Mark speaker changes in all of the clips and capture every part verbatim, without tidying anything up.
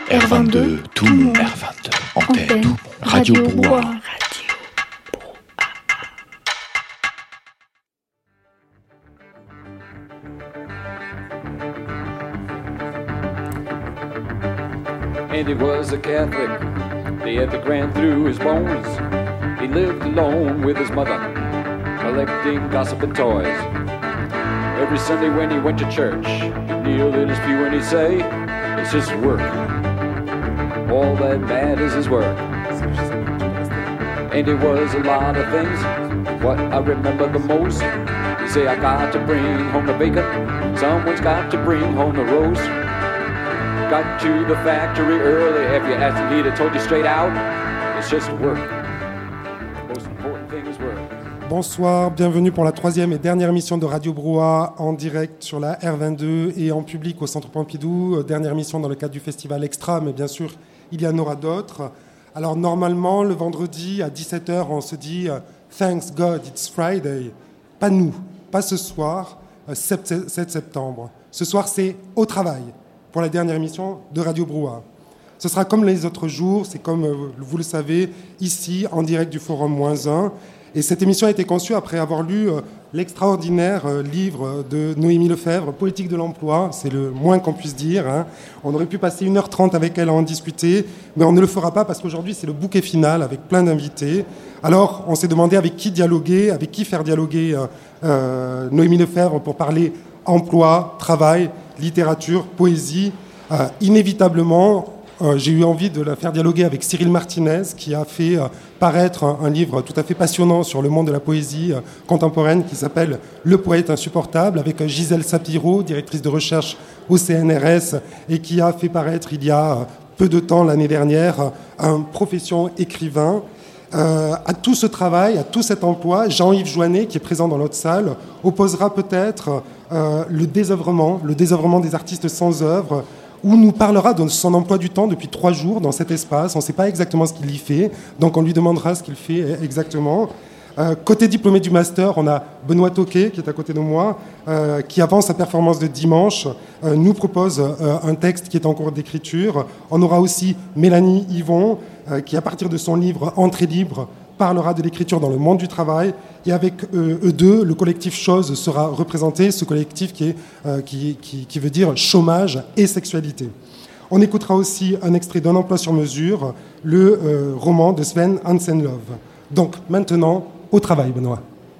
Speaker 1: R vingt-deux, tout le monde. R vingt-deux, antenne, tout Radio Brouhaha.
Speaker 2: And he was a Catholic, the ethic ran through his bones. He lived alone with his mother, collecting gossip and toys. Every Sunday when he went to church, he'd kneel in his pew and he'd say, it's his work. All that matters is work. And it was a lot of things. What I remember the most, you say I got to bring home the bacon, someone's got to bring home the roast. Got to the factory early, if you asked him, he'd have told you straight out, it's just work. The most important thing is work.
Speaker 3: Bonsoir, bienvenue pour la troisième et dernière émission de Radio Brouhaha en direct sur la R vingt-deux et en public au Centre Pompidou. Dernière émission dans le cadre du festival Extra, mais bien sûr, il y en aura d'autres. Alors normalement, le vendredi à dix-sept heures, on se dit « Thanks God, it's Friday ». Pas nous, pas ce soir, sept septembre. Ce soir, c'est au travail pour la dernière émission de Radio Brouhaha. Ce sera comme les autres jours, c'est comme vous le savez, ici, en direct du Forum moins un. Et cette émission a été conçue après avoir lu euh, l'extraordinaire euh, livre de Noémie Lefebvre, Politique de l'emploi, c'est le moins qu'on puisse dire. Hein. On aurait pu passer une heure trente avec elle à en discuter, mais on ne le fera pas parce qu'aujourd'hui c'est le bouquet final avec plein d'invités. Alors on s'est demandé avec qui dialoguer, avec qui faire dialoguer euh, euh, Noémie Lefebvre pour parler emploi, travail, littérature, poésie. Euh, inévitablement, Euh, j'ai eu envie de la faire dialoguer avec Cyril Martinez, qui a fait euh, paraître un, un livre tout à fait passionnant sur le monde de la poésie euh, contemporaine qui s'appelle « Le poète insupportable », avec euh, Gisèle Sapiro, directrice de recherche au C N R S, et qui a fait paraître il y a euh, peu de temps, l'année dernière, euh, un profession écrivain. Euh, à tout ce travail, à tout cet emploi, Jean-Yves Joannet, qui est présent dans notre salle, opposera peut-être euh, le désœuvrement, le désœuvrement des artistes sans œuvre, où nous parlera de son emploi du temps depuis trois jours dans cet espace. On ne sait pas exactement ce qu'il y fait, donc on lui demandera ce qu'il fait exactement. Euh, côté diplômé du master, on a Benoît Toquet, qui est à côté de moi, euh, qui, avant sa performance de dimanche, euh, nous propose euh, un texte qui est en cours d'écriture. On aura aussi Mélanie Yvon, euh, qui, à partir de son livre « Entrée libre », parlera de l'écriture dans le monde du travail. Et avec euh, eux deux, le collectif Chose sera représenté, ce collectif qui, est, euh, qui, qui, qui veut dire chômage et sexualité. On écoutera aussi un extrait d'Un emploi sur mesure, le euh, roman de Sven Hansenlove. Donc maintenant, au travail, Benoît.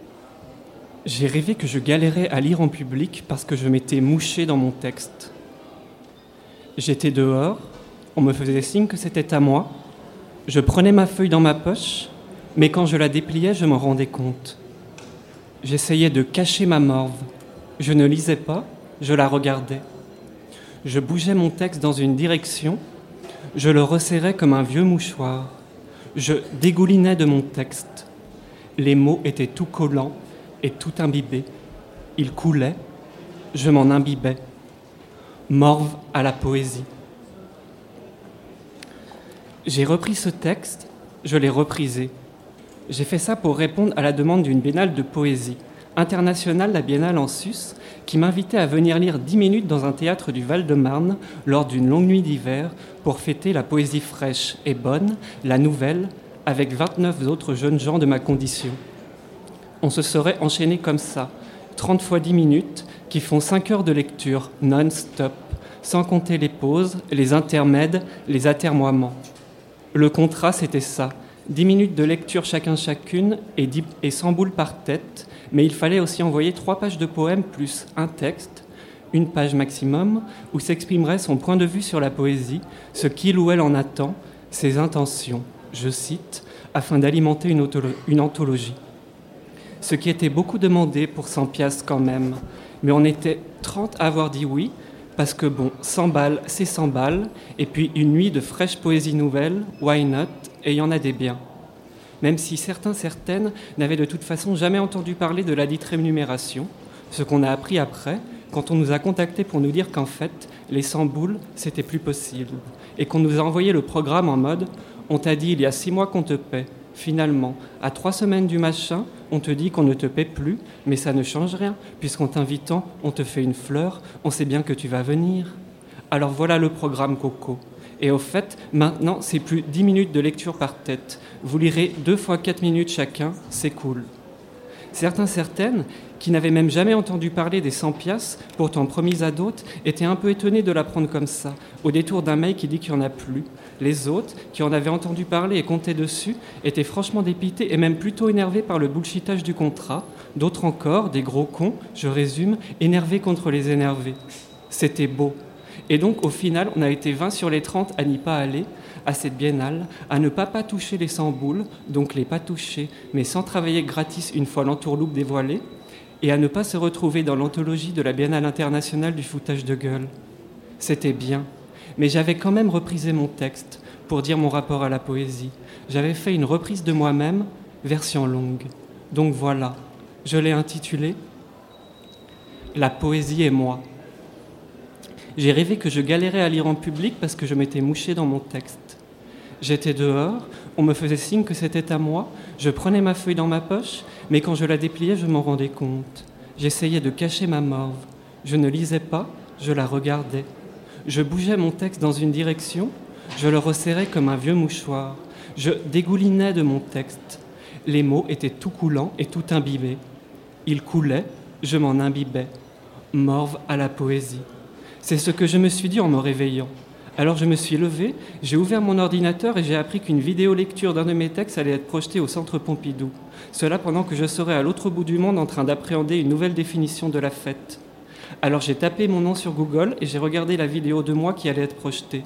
Speaker 4: J'ai rêvé que je galérais à lire en public parce que je m'étais mouché dans mon texte. J'étais dehors, on me faisait signe que c'était à moi, je prenais ma feuille dans ma poche, mais quand je la dépliais, je m'en rendais compte. J'essayais de cacher ma morve. Je ne lisais pas, je la regardais. Je bougeais mon texte dans une direction, je le resserrais comme un vieux mouchoir. Je dégoulinais de mon texte. Les mots étaient tout collants et tout imbibés. Ils coulaient, je m'en imbibais. Morve à la poésie. J'ai repris ce texte, je l'ai reprisé. J'ai fait ça pour répondre à la demande d'une biennale de poésie internationale, la Biennale en Sus, qui m'invitait à venir lire dix minutes dans un théâtre du Val-de-Marne lors d'une longue nuit d'hiver pour fêter la poésie fraîche et bonne, la nouvelle, avec vingt-neuf autres jeunes gens de ma condition. On se serait enchaîné comme ça, trente fois dix minutes, qui font cinq heures de lecture non-stop, sans compter les pauses, les intermèdes, les atermoiements. Le contrat, c'était ça. dix minutes de lecture chacun chacune et, dix, et cent boules par tête, mais il fallait aussi envoyer trois pages de poèmes plus un texte, une page maximum, où s'exprimerait son point de vue sur la poésie, ce qu'il ou elle en attend, ses intentions, je cite, afin d'alimenter une, autolo- une anthologie. Ce qui était beaucoup demandé pour cent piastres quand même, mais on était trente à avoir dit oui, parce que bon, cent balles, c'est cent balles, et puis une nuit de fraîche poésie nouvelle, why not, et il y en a des biens. Même si certains, certaines n'avaient de toute façon jamais entendu parler de la dite rémunération, ce qu'on a appris après, quand on nous a contactés pour nous dire qu'en fait, les cent boules, c'était plus possible, et qu'on nous a envoyé le programme en mode « on t'a dit il y a six mois qu'on te paie, finalement, à trois semaines du machin, on te dit qu'on ne te paie plus, mais ça ne change rien, puisqu'en t'invitant, on te fait une fleur, on sait bien que tu vas venir. Alors voilà le programme Coco. Et au fait, maintenant, c'est plus dix minutes de lecture par tête. Vous lirez deux fois quatre minutes chacun, c'est cool. Certains, certaines, qui n'avaient même jamais entendu parler des cent piastres, pourtant promises à d'autres, étaient un peu étonnés de l'apprendre comme ça, au détour d'un mail qui dit qu'il n'y en a plus. Les autres, qui en avaient entendu parler et comptaient dessus, étaient franchement dépités et même plutôt énervés par le bullshitage du contrat. D'autres encore, des gros cons, je résume, énervés contre les énervés. C'était beau. Et donc, au final, on a été vingt sur les trente à n'y pas aller, à cette biennale, à ne pas pas toucher les cent boules, donc les pas toucher, mais sans travailler gratis une fois l'entourloupe dévoilée, et à ne pas se retrouver dans l'anthologie de la Biennale internationale du foutage de gueule. C'était bien, mais j'avais quand même reprisé mon texte pour dire mon rapport à la poésie. J'avais fait une reprise de moi-même, version longue. Donc voilà, je l'ai intitulé « La poésie et moi ». J'ai rêvé que je galérais à lire en public parce que je m'étais mouché dans mon texte. J'étais dehors, on me faisait signe que c'était à moi, je prenais ma feuille dans ma poche, mais quand je la dépliais, je m'en rendais compte. J'essayais de cacher ma morve. Je ne lisais pas, je la regardais. Je bougeais mon texte dans une direction, je le resserrais comme un vieux mouchoir. Je dégoulinais de mon texte. Les mots étaient tout coulants et tout imbibés. Ils coulaient, je m'en imbibais. Morve à la poésie. C'est ce que je me suis dit en me réveillant. Alors je me suis levé, j'ai ouvert mon ordinateur et j'ai appris qu'une vidéo lecture d'un de mes textes allait être projetée au Centre Pompidou. Cela pendant que je serais à l'autre bout du monde en train d'appréhender une nouvelle définition de la fête. Alors j'ai tapé mon nom sur Google et j'ai regardé la vidéo de moi qui allait être projetée.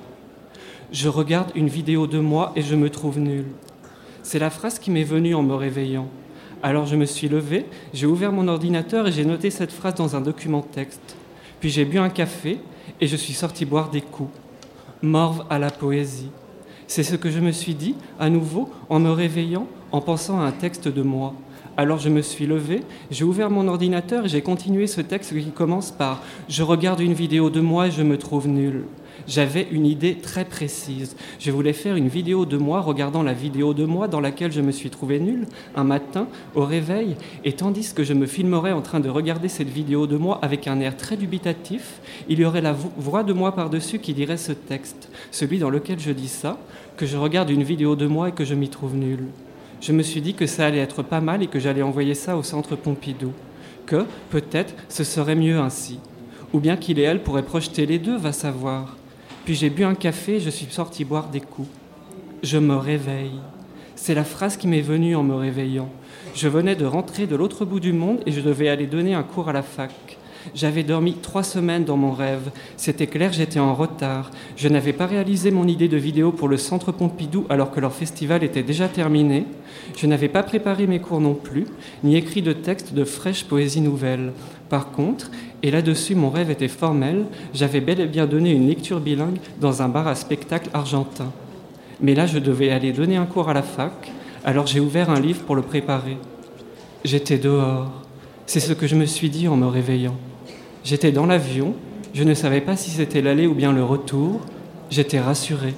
Speaker 4: Je regarde une vidéo de moi et je me trouve nul. C'est la phrase qui m'est venue en me réveillant. Alors je me suis levé, j'ai ouvert mon ordinateur et j'ai noté cette phrase dans un document texte. Puis j'ai bu un café et je suis sorti boire des coups. Morve à la poésie. C'est ce que je me suis dit, à nouveau, en me réveillant, en pensant à un texte de moi. Alors je me suis levé, j'ai ouvert mon ordinateur et j'ai continué ce texte qui commence par « Je regarde une vidéo de moi et je me trouve nul ». J'avais une idée très précise. Je voulais faire une vidéo de moi regardant la vidéo de moi dans laquelle je me suis trouvé nul un matin au réveil, et tandis que je me filmerais en train de regarder cette vidéo de moi avec un air très dubitatif, il y aurait la voix de moi par-dessus qui dirait ce texte, celui dans lequel je dis ça, que je regarde une vidéo de moi et que je m'y trouve nul. Je me suis dit que ça allait être pas mal et que j'allais envoyer ça au Centre Pompidou, que peut-être ce serait mieux ainsi, ou bien qu'il et elle pourraient projeter les deux, va savoir. Puis j'ai bu un café et je suis sorti boire des coups. Je me réveille. C'est la phrase qui m'est venue en me réveillant. Je venais de rentrer de l'autre bout du monde et je devais aller donner un cours à la fac. J'avais dormi trois semaines dans mon rêve. C'était clair, j'étais en retard. Je n'avais pas réalisé mon idée de vidéo pour le Centre Pompidou alors que leur festival était déjà terminé. Je n'avais pas préparé mes cours non plus, ni écrit de texte de fraîche poésie nouvelle. Par contre, et là-dessus mon rêve était formel, j'avais bel et bien donné une lecture bilingue dans un bar à spectacle argentin. Mais là, je devais aller donner un cours à la fac, alors j'ai ouvert un livre pour le préparer. J'étais dehors. C'est ce que je me suis dit en me réveillant. J'étais dans l'avion, je ne savais pas si c'était l'aller ou bien le retour. J'étais rassuré.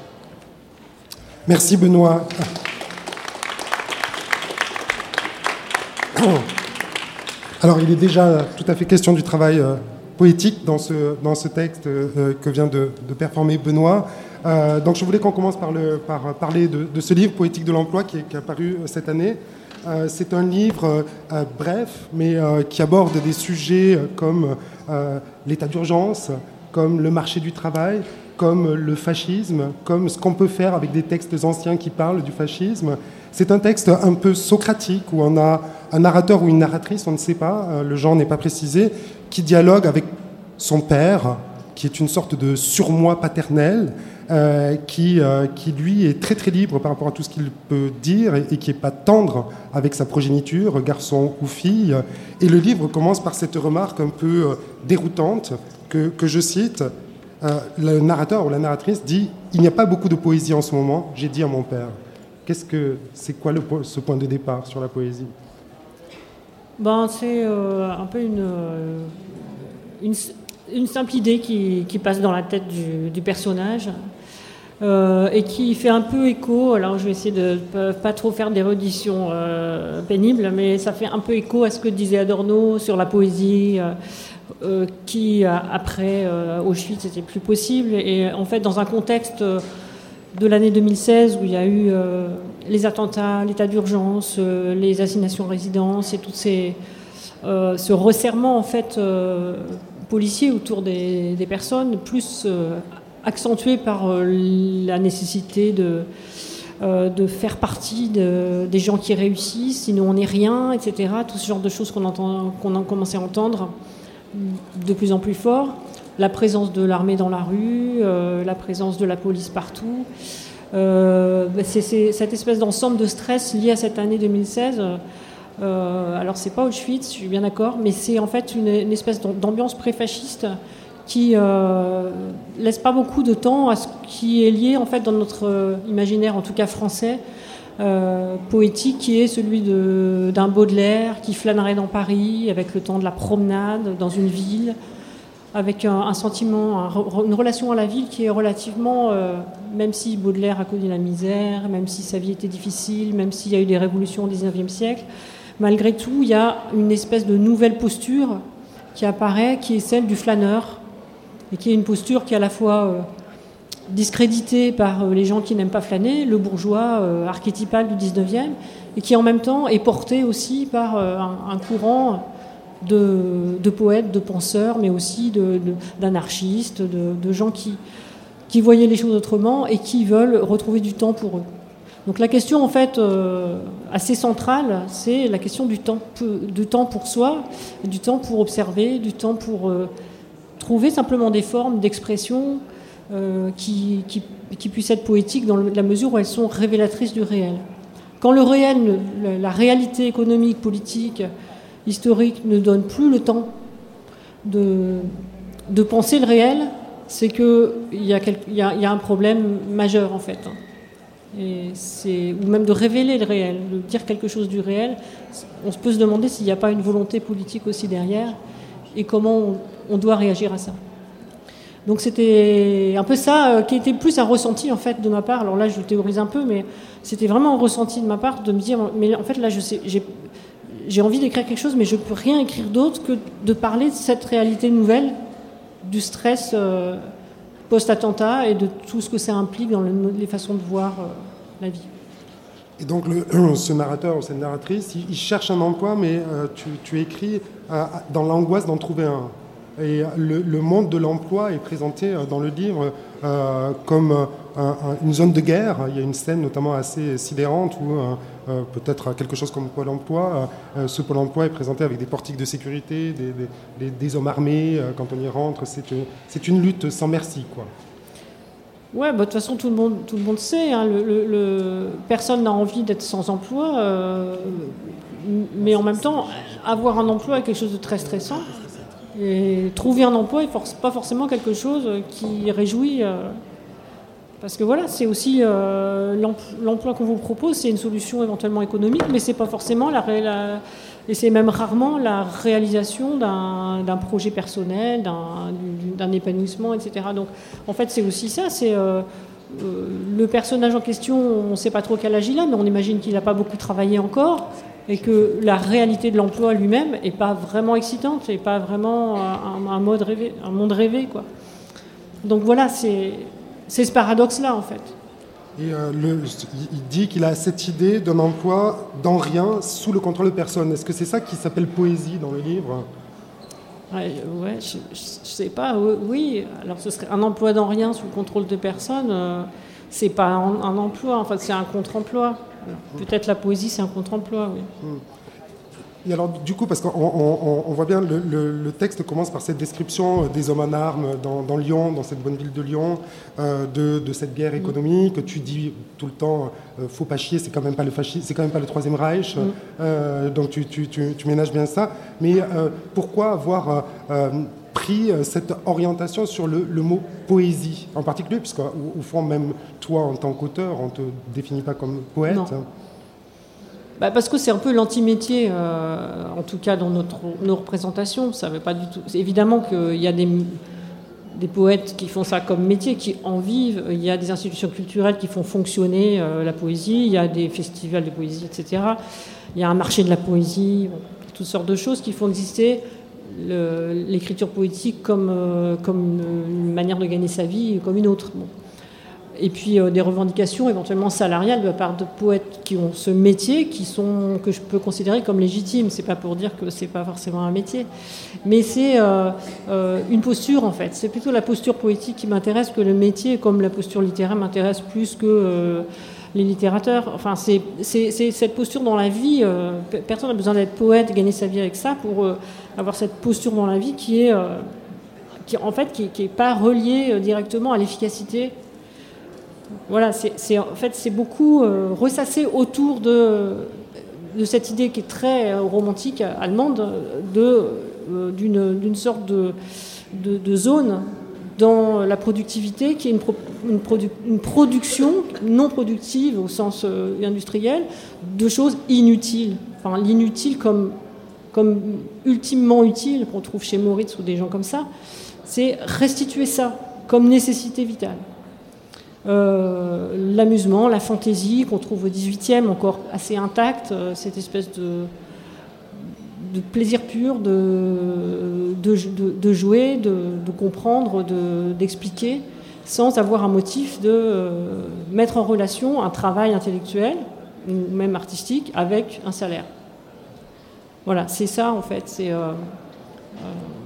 Speaker 3: Merci Benoît. Alors il est déjà tout à fait question du travail euh, poétique dans ce, dans ce texte euh, que vient de, de performer Benoît. Euh, donc je voulais qu'on commence par, le, par parler de, de ce livre Poétique de l'emploi qui est, qui est apparu cette année. Euh, c'est un livre euh, bref, mais euh, qui aborde des sujets comme euh, l'état d'urgence, comme le marché du travail, comme le fascisme, comme ce qu'on peut faire avec des textes anciens qui parlent du fascisme. C'est un texte un peu socratique, où on a un narrateur ou une narratrice, on ne sait pas, euh, le genre n'est pas précisé, qui dialogue avec son père, qui est une sorte de surmoi paternel, euh, qui, euh, qui lui est très très libre par rapport à tout ce qu'il peut dire et, et qui n'est pas tendre avec sa progéniture, garçon ou fille. Et le livre commence par cette remarque un peu euh, déroutante que, que je cite. Euh, le narrateur ou la narratrice dit « Il n'y a pas beaucoup de poésie en ce moment, j'ai dit à mon père ». Qu'est-ce que c'est quoi le, ce point de départ sur la poésie ?
Speaker 5: Ben, c'est euh, un peu une, une, une simple idée qui, qui passe dans la tête du, du personnage euh, et qui fait un peu écho. Alors je vais essayer de ne pas trop faire des redditions euh, pénibles, mais ça fait un peu écho à ce que disait Adorno sur la poésie. Euh, euh, qui, après euh, Auschwitz, c'était plus possible. Et en fait, dans un contexte de l'année deux mille seize, où il y a eu euh, les attentats, l'état d'urgence, euh, les assignations en résidence et tout ces, euh, ce resserrement en fait, euh, policier autour des, des personnes, plus euh, accentué par euh, la nécessité de... Euh, de faire partie de, des gens qui réussissent, sinon on n'est rien, et cetera. Tout ce genre de choses qu'on, entend, qu'on a commencé à entendre de plus en plus fort. La présence de l'armée dans la rue, euh, la présence de la police partout. Euh, c'est, c'est cette espèce d'ensemble de stress lié à cette année deux mille seize. Euh, alors c'est pas Auschwitz, je suis bien d'accord, mais c'est en fait une, une espèce d'ambiance pré-fasciste qui euh, laisse pas beaucoup de temps à ce qui est lié en fait dans notre euh, imaginaire, en tout cas français, euh, poétique, qui est celui de, d'un Baudelaire qui flânerait dans Paris avec le temps de la promenade dans une ville, avec un, un sentiment, un, une relation à la ville qui est relativement, euh, même si Baudelaire a connu la misère, même si sa vie était difficile, même s'il y a eu des révolutions au dix-neuvième siècle, malgré tout, il y a une espèce de nouvelle posture qui apparaît, qui est celle du flâneur, et qui est une posture qui est à la fois euh, discréditée par euh, les gens qui n'aiment pas flâner, le bourgeois euh, archétypal du dix-neuvième, et qui en même temps est portée aussi par euh, un, un courant de, de poètes, de penseurs, mais aussi de, de, d'anarchistes, de, de gens qui, qui voyaient les choses autrement et qui veulent retrouver du temps pour eux. Donc la question en fait euh, assez centrale, c'est la question du temps, du temps pour soi, du temps pour observer, du temps pour... Euh, trouver simplement des formes d'expression euh, qui, qui, qui puissent être poétiques dans la mesure où elles sont révélatrices du réel. Quand le réel, la réalité économique, politique, historique ne donne plus le temps de, de penser le réel, c'est qu'il y, y, y a un problème majeur en fait. Et c'est, ou même de révéler le réel, de dire quelque chose du réel. On peut se demander s'il n'y a pas une volonté politique aussi derrière et comment on, on doit réagir à ça. Donc c'était un peu ça euh, qui était plus un ressenti en fait de ma part. Alors là je théorise un peu, mais c'était vraiment un ressenti de ma part de me dire mais en fait là je sais, j'ai, j'ai envie d'écrire quelque chose mais je peux rien écrire d'autre que de parler de cette réalité nouvelle du stress euh, post-attentat et de tout ce que ça implique dans le, les façons de voir euh, la vie.
Speaker 3: Et donc le, ce narrateur ou cette narratrice, il, il cherche un emploi, mais euh, tu, tu écris euh, dans l'angoisse d'en trouver un. Et le, le monde de l'emploi est présenté dans le livre euh, comme un, un, une zone de guerre. Il y a une scène notamment assez sidérante où euh, peut-être quelque chose comme Pôle emploi. Euh, ce Pôle emploi est présenté avec des portiques de sécurité, des, des, des hommes armés. Euh, quand on y rentre, c'est une, c'est une lutte sans merci, quoi.
Speaker 5: Ouais, bah, de toute façon, tout le monde, tout le monde sait. Hein, le, le, le, personne n'a envie d'être sans emploi, euh, mais en même temps, avoir un emploi est quelque chose de très stressant. Et trouver un emploi n'est forc- pas forcément quelque chose qui réjouit. Euh, parce que voilà, c'est aussi euh, l'emploi, l'emploi qu'on vous propose, c'est une solution éventuellement économique, mais c'est pas forcément la, la et c'est même rarement la réalisation d'un, d'un projet personnel, d'un, d'un épanouissement, et cetera. Donc, en fait, c'est aussi ça. C'est euh, euh, le personnage en question. On ne sait pas trop quel âge il a, mais on imagine qu'il n'a pas beaucoup travaillé encore, et que la réalité de l'emploi lui-même n'est pas vraiment excitante, et pas vraiment un, un, mode rêvé, un monde rêvé, quoi. Donc voilà, c'est, c'est ce paradoxe-là, en fait.
Speaker 3: Et euh, le, il dit qu'il a cette idée d'un emploi dans rien, sous le contrôle de personne. Est-ce que c'est ça qui s'appelle poésie dans le livre ?
Speaker 5: Ouais, ouais je, je, je sais pas. Oui, alors ce serait un emploi dans rien sous le contrôle de personne. Euh, c'est pas un, un emploi, en fait, c'est un contre-emploi. Alors, peut-être la poésie, c'est un contre-emploi, oui. Hum.
Speaker 3: Et alors, du coup, parce qu'on on, on voit bien, le, le, le texte commence par cette description des hommes en armes dans, dans Lyon, dans cette bonne ville de Lyon, euh, de, de cette guerre économique. Mm. Tu dis tout le temps, euh, faut pas chier, c'est quand même pas le fascisme, c'est quand même pas le Troisième Reich. Mm. Euh, donc tu, tu, tu, tu ménages bien ça. Mais euh, pourquoi avoir euh, pris cette orientation sur le, le mot poésie en particulier, puisqu'au au fond, même toi, en tant qu'auteur, on te définit pas comme poète.
Speaker 5: Non. Bah parce que c'est un peu l'anti-métier, euh, en tout cas dans notre, nos représentations. Ça veut pas du tout. C'est évidemment qu'il y a des, des poètes qui font ça comme métier, qui en vivent. Il y a des institutions culturelles qui font fonctionner euh, la poésie. Il y a des festivals de poésie, et cetera. Il y a un marché de la poésie, bon, toutes sortes de choses qui font exister le, l'écriture poétique comme, euh, comme une, une manière de gagner sa vie, comme une autre. Bon. Et puis euh, des revendications éventuellement salariales de la part de poètes qui ont ce métier, qui sont, que je peux considérer comme légitimes. C'est pas pour dire que c'est pas forcément un métier, mais c'est euh, euh, une posture en fait. C'est plutôt la posture poétique qui m'intéresse que le métier, comme la posture littéraire m'intéresse plus que euh, les littérateurs. Enfin, c'est, c'est, c'est cette posture dans la vie. Euh, personne n'a besoin d'être poète, gagner sa vie avec ça pour euh, avoir cette posture dans la vie qui est, euh, qui en fait, qui, qui est pas reliée euh, directement à l'efficacité. Voilà, c'est, c'est, en fait, c'est beaucoup euh, ressassé autour de, de cette idée qui est très euh, romantique allemande de, euh, d'une, d'une sorte de, de, de zone dans la productivité qui est une, pro, une, produ, une production non productive au sens euh, industriel de choses inutiles. Enfin, l'inutile comme, comme ultimement utile qu'on trouve chez Moritz ou des gens comme ça, c'est restituer ça comme nécessité vitale. Euh, l'amusement, la fantaisie qu'on trouve au dix-huitième encore assez intacte, euh, cette espèce de, de plaisir pur de, de, de, de jouer, de, de comprendre, de, d'expliquer, sans avoir un motif de euh, mettre en relation un travail intellectuel ou même artistique avec un salaire. Voilà, c'est ça en fait. C'est euh, euh,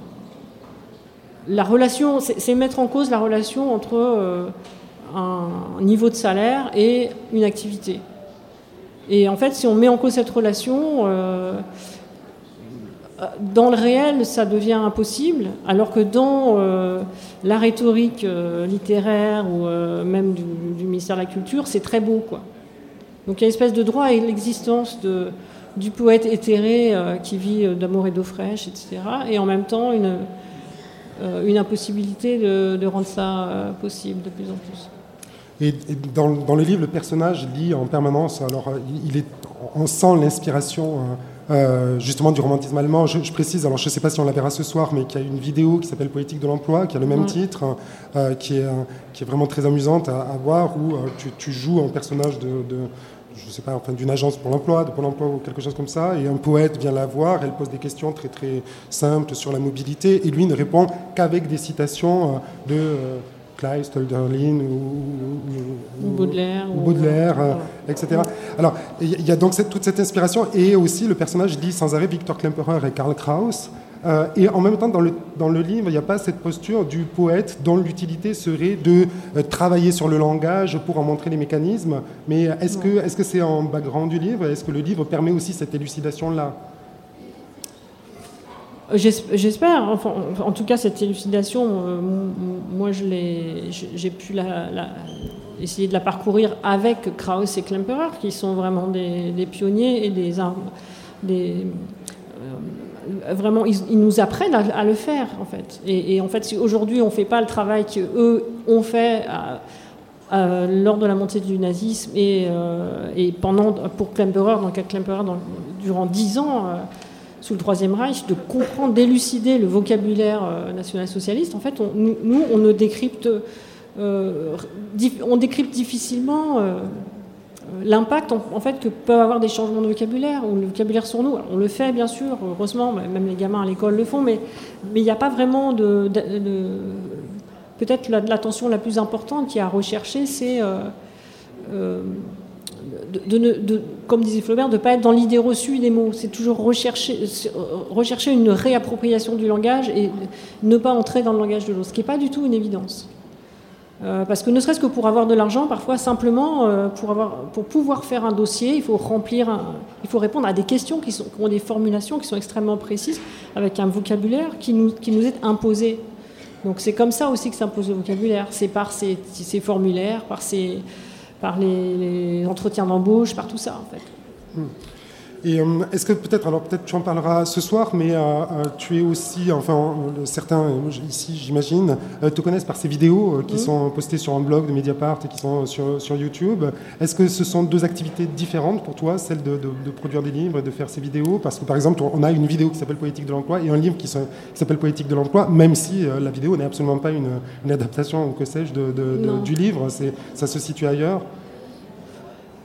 Speaker 5: la relation, c'est, c'est mettre en cause la relation entre euh, un niveau de salaire et une activité. Et en fait, si on met en cause cette relation, euh, dans le réel, ça devient impossible, alors que dans euh, la rhétorique euh, littéraire ou euh, même du, du ministère de la Culture, c'est très beau, quoi. Donc il y a une espèce de droit à l'existence de, du poète éthéré euh, qui vit d'amour et d'eau fraîche, et cetera. Et en même temps, une, euh, une impossibilité de, de rendre ça euh, possible de plus en plus.
Speaker 3: Et, et dans, dans le livre, le personnage lit en permanence. Alors, il est, on sent l'inspiration euh, justement du romantisme allemand. Je, je précise, alors je ne sais pas si on la verra ce soir, mais qu'il y a une vidéo qui s'appelle Poétique de l'emploi, qui a le même ouais. titre, euh, qui, est, qui est vraiment très amusante à, à voir, où euh, tu, tu joues un personnage de, de je sais pas, enfin, d'une agence pour l'emploi, de Pôle emploi ou quelque chose comme ça, et un poète vient la voir, elle pose des questions très très simples sur la mobilité, et lui ne répond qu'avec des citations de euh, Kleist, Hölderlin ou, ou, ou Baudelaire, ou, Baudelaire ou, euh, et cetera. Alors, il y a donc cette, toute cette inspiration, et aussi le personnage lit sans arrêt Victor Klemperer et Karl Kraus, euh, et en même temps, dans le, dans le livre, il n'y a pas cette posture du poète dont l'utilité serait de euh, travailler sur le langage pour en montrer les mécanismes, mais est-ce que, est-ce que c'est en background du livre? Est-ce que le livre permet aussi cette élucidation-là?
Speaker 5: J'espère. Enfin, en tout cas, cette élucidation, euh, moi, je l'ai, j'ai pu la, la, essayer de la parcourir avec Kraus et Klemperer, qui sont vraiment des, des pionniers et des... des euh, vraiment, ils, ils nous apprennent à, à le faire, en fait. Et, et en fait, si aujourd'hui, on ne fait pas le travail qu'eux ont fait à, à, lors de la montée du nazisme et, euh, et pendant, pour Klemperer, dans le cas de Klemperer, dans, durant dix ans... Euh, sous le Troisième Reich, de comprendre, d'élucider le vocabulaire euh, national-socialiste. En fait, on, nous, nous, on ne décrypte, euh, dif, on décrypte difficilement euh, l'impact en, en fait que peuvent avoir des changements de vocabulaire ou le vocabulaire sur nous. Alors, on le fait bien sûr, heureusement, même les gamins à l'école le font, mais mais il n'y a pas vraiment de, de, de peut-être la, l'attention la plus importante qu'il y a à rechercher, c'est euh, euh, De, de, de, comme disait Flaubert, de ne pas être dans l'idée reçue des mots. C'est toujours rechercher, rechercher une réappropriation du langage et ne pas entrer dans le langage de l'autre, ce qui n'est pas du tout une évidence. Euh, parce que ne serait-ce que pour avoir de l'argent, parfois simplement, euh, pour, avoir, pour pouvoir faire un dossier, il faut remplir, un, il faut répondre à des questions qui, sont, qui ont des formulations qui sont extrêmement précises, avec un vocabulaire qui nous, qui nous est imposé. Donc c'est comme ça aussi que s'impose le vocabulaire. C'est par ces, ces formulaires, par ces... par les, les entretiens d'embauche, par tout ça, en fait.
Speaker 3: Et euh, est-ce que peut-être, alors peut-être tu en parleras ce soir, mais euh, euh, tu es aussi, enfin, euh, certains euh, ici, j'imagine, euh, te connaissent par ces vidéos euh, qui mmh. sont postées sur un blog de Mediapart et qui sont sur, sur YouTube. Est-ce que ce sont deux activités différentes pour toi, celle de, de, de produire des livres et de faire ces vidéos? Parce que, par exemple, on a une vidéo qui s'appelle Poétique de l'emploi et un livre qui, se, qui s'appelle Poétique de l'emploi, même si euh, la vidéo n'est absolument pas une, une adaptation, ou que sais-je, de, de, de, du livre. C'est, ça se situe ailleurs.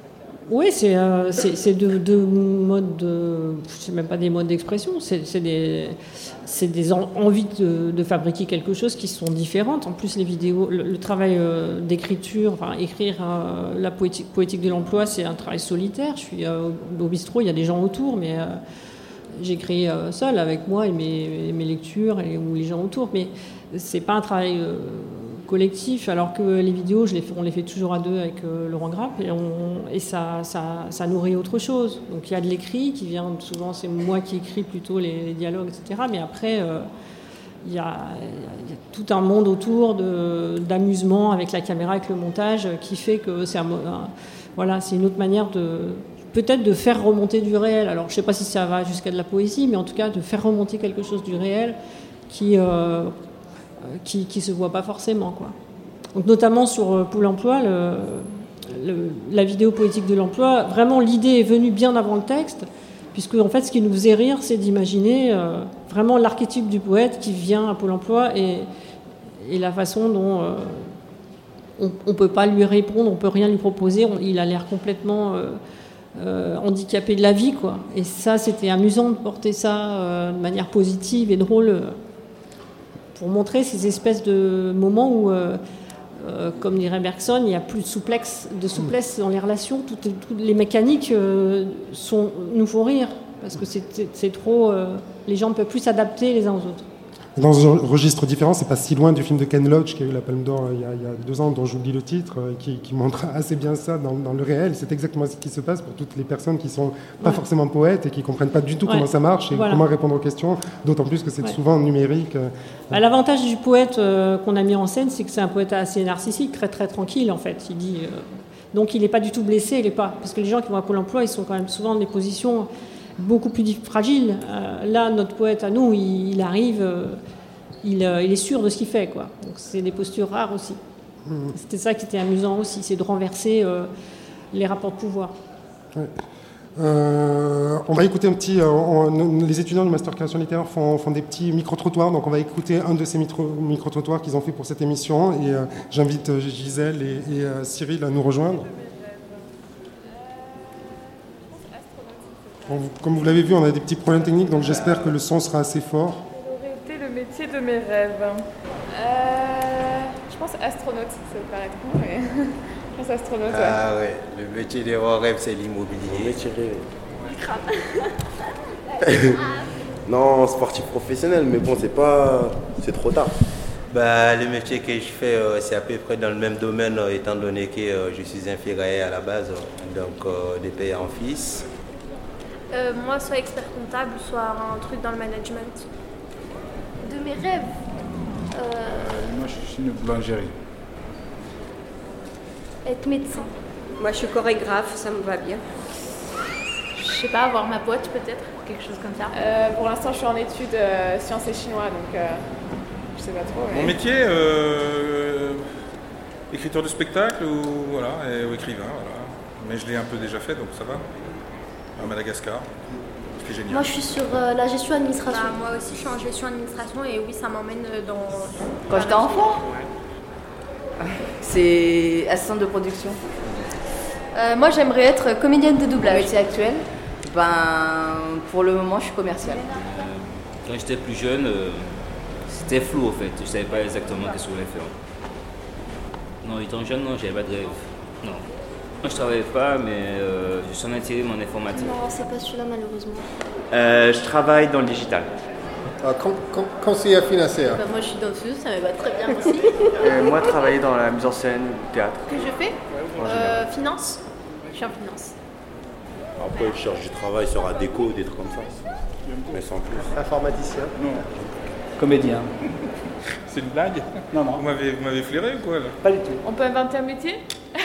Speaker 5: Oui, c'est, euh, c'est, c'est deux, deux modes, de, je sais même pas des modes d'expression, c'est, c'est des, c'est des en, envies de, de fabriquer quelque chose qui sont différentes. En plus, les vidéos, le, le travail euh, d'écriture, enfin écrire euh, la poétique, poétique de l'emploi, c'est un travail solitaire. Je suis euh, au bistrot, il y a des gens autour, mais euh, j'écris euh, seul avec moi et mes, mes lectures et, ou les gens autour. Mais c'est pas un travail euh, collectif, alors que les vidéos, je les fais, on les fait toujours à deux avec euh, Laurent Grappe, et, on, et ça, ça, ça nourrit autre chose. Donc il y a de l'écrit qui vient, souvent c'est moi qui écris plutôt les, les dialogues, et cetera. Mais après, euh, il, y a, il y a tout un monde autour de, d'amusement avec la caméra, avec le montage, qui fait que c'est, un, un, voilà, c'est une autre manière de... peut-être de faire remonter du réel. Alors je ne sais pas si ça va jusqu'à de la poésie, mais en tout cas de faire remonter quelque chose du réel qui... Euh, qui qui se voit pas forcément, quoi. Donc notamment sur Pôle emploi, le, le, la vidéo poétique de l'emploi, vraiment l'idée est venue bien avant le texte, puisque en fait ce qui nous faisait rire, c'est d'imaginer euh, vraiment l'archétype du poète qui vient à Pôle emploi et, et la façon dont euh, on, on peut pas lui répondre, on peut rien lui proposer, on, il a l'air complètement euh, euh, handicapé de la vie, quoi. Et ça, c'était amusant de porter ça euh, de manière positive et drôle. Euh, pour montrer ces espèces de moments où, euh, euh, comme dirait Bergson, il n'y a plus de souplesse, de souplesse dans les relations. Toutes, toutes les mécaniques euh, sont, nous font rire, parce que c'est, c'est, c'est trop... Euh, les gens ne peuvent plus s'adapter les uns aux autres.
Speaker 3: Dans un registre différent, c'est pas si loin du film de Ken Loach qui a eu la Palme d'Or il y a, il y a deux ans, dont j'oublie le titre, qui, qui montre assez bien ça dans, dans le réel. C'est exactement ce qui se passe pour toutes les personnes qui sont pas ouais. forcément poètes et qui comprennent pas du tout ouais. comment ça marche et voilà. comment répondre aux questions, d'autant plus que c'est ouais. souvent numérique.
Speaker 5: Bah, l'avantage du poète euh, qu'on a mis en scène, c'est que c'est un poète assez narcissique, très très tranquille en fait. Il dit, euh, donc il n'est pas du tout blessé, il est pas, parce que les gens qui vont à Pôle emploi, ils sont quand même souvent dans des positions beaucoup plus fragiles. Euh, là, notre poète à nous, il, il arrive. Euh, Il, euh, il est sûr de ce qu'il fait, quoi. Donc c'est des postures rares aussi. Mmh. C'était ça qui était amusant aussi, c'est de renverser euh, les rapports de pouvoir.
Speaker 3: Ouais. Euh, on va écouter un petit... Euh, on, les étudiants du Master Création littéraire font, font des petits micro-trottoirs, donc on va écouter un de ces micro-trottoirs qu'ils ont fait pour cette émission, et euh, j'invite euh, Gisèle et, et euh, Cyril à nous rejoindre. Bon, comme vous l'avez vu, on a des petits problèmes techniques, donc j'espère que le son sera assez fort.
Speaker 6: Métier de mes rêves. Euh, je pense astronaute, ça me paraît con, mais je pense astronaute. Ouais.
Speaker 7: Ah ouais, le métier de mes rêves, c'est l'immobilier. Le métier de... Non, sportif professionnel, mais bon, c'est pas, c'est trop tard. Bah, le métier que je fais, euh, c'est à peu près dans le même domaine, euh, étant donné que euh, je suis infirmier à la base, euh, donc euh, des pères en fils.
Speaker 8: Euh, moi, soit expert comptable, soit un truc dans le management. De mes rêves. Euh...
Speaker 9: Euh, moi, je suis une boulangerie.
Speaker 8: Être médecin.
Speaker 10: Moi, je suis chorégraphe, ça me va bien.
Speaker 11: Je sais pas, avoir ma boîte peut-être, quelque chose comme ça.
Speaker 6: Euh, pour l'instant, je suis en études euh, sciences et chinois, donc euh, je sais pas trop. Mais...
Speaker 9: Mon métier, euh, écriture de spectacle ou, voilà, et, ou écrivain, voilà. Mais je l'ai un peu déjà fait, donc ça va. À Madagascar. C'est génial.
Speaker 8: Moi, je suis sur euh, la gestion administration.
Speaker 11: Bah, moi aussi, je suis en gestion administration et oui, ça m'emmène dans...
Speaker 10: Quand j'étais enfant, c'est assistante de production.
Speaker 8: Euh, moi, j'aimerais être comédienne de doublage.
Speaker 10: Mon métier actuel, ben, pour le moment, je suis commerciale.
Speaker 12: Euh, quand j'étais plus jeune, euh, c'était flou en fait. Je ne savais pas exactement ce que je voulais faire. Non, étant jeune, non, j'avais pas de rêve. Non. Je ne travaillais pas, mais euh, je suis en intérim en informatique.
Speaker 8: Non, c'est pas celui-là malheureusement.
Speaker 13: Euh, je travaille dans le digital.
Speaker 14: Ah, con, con, conseillère financière.
Speaker 11: Bah, moi je suis danseuse, ça me va très bien aussi.
Speaker 13: euh, moi, travailler dans la mise en scène, le théâtre.
Speaker 11: Que je fais euh, Finance. Je suis en finance.
Speaker 7: Après, je cherche du travail sur la déco, des trucs comme ça. Mais sans plus.
Speaker 14: Informaticien.
Speaker 9: Non.
Speaker 13: Comédien.
Speaker 9: C'est une blague?
Speaker 13: Non, non.
Speaker 9: Vous m'avez, vous m'avez flairé ou quoi là?
Speaker 13: Pas du tout.
Speaker 6: On peut inventer un métier?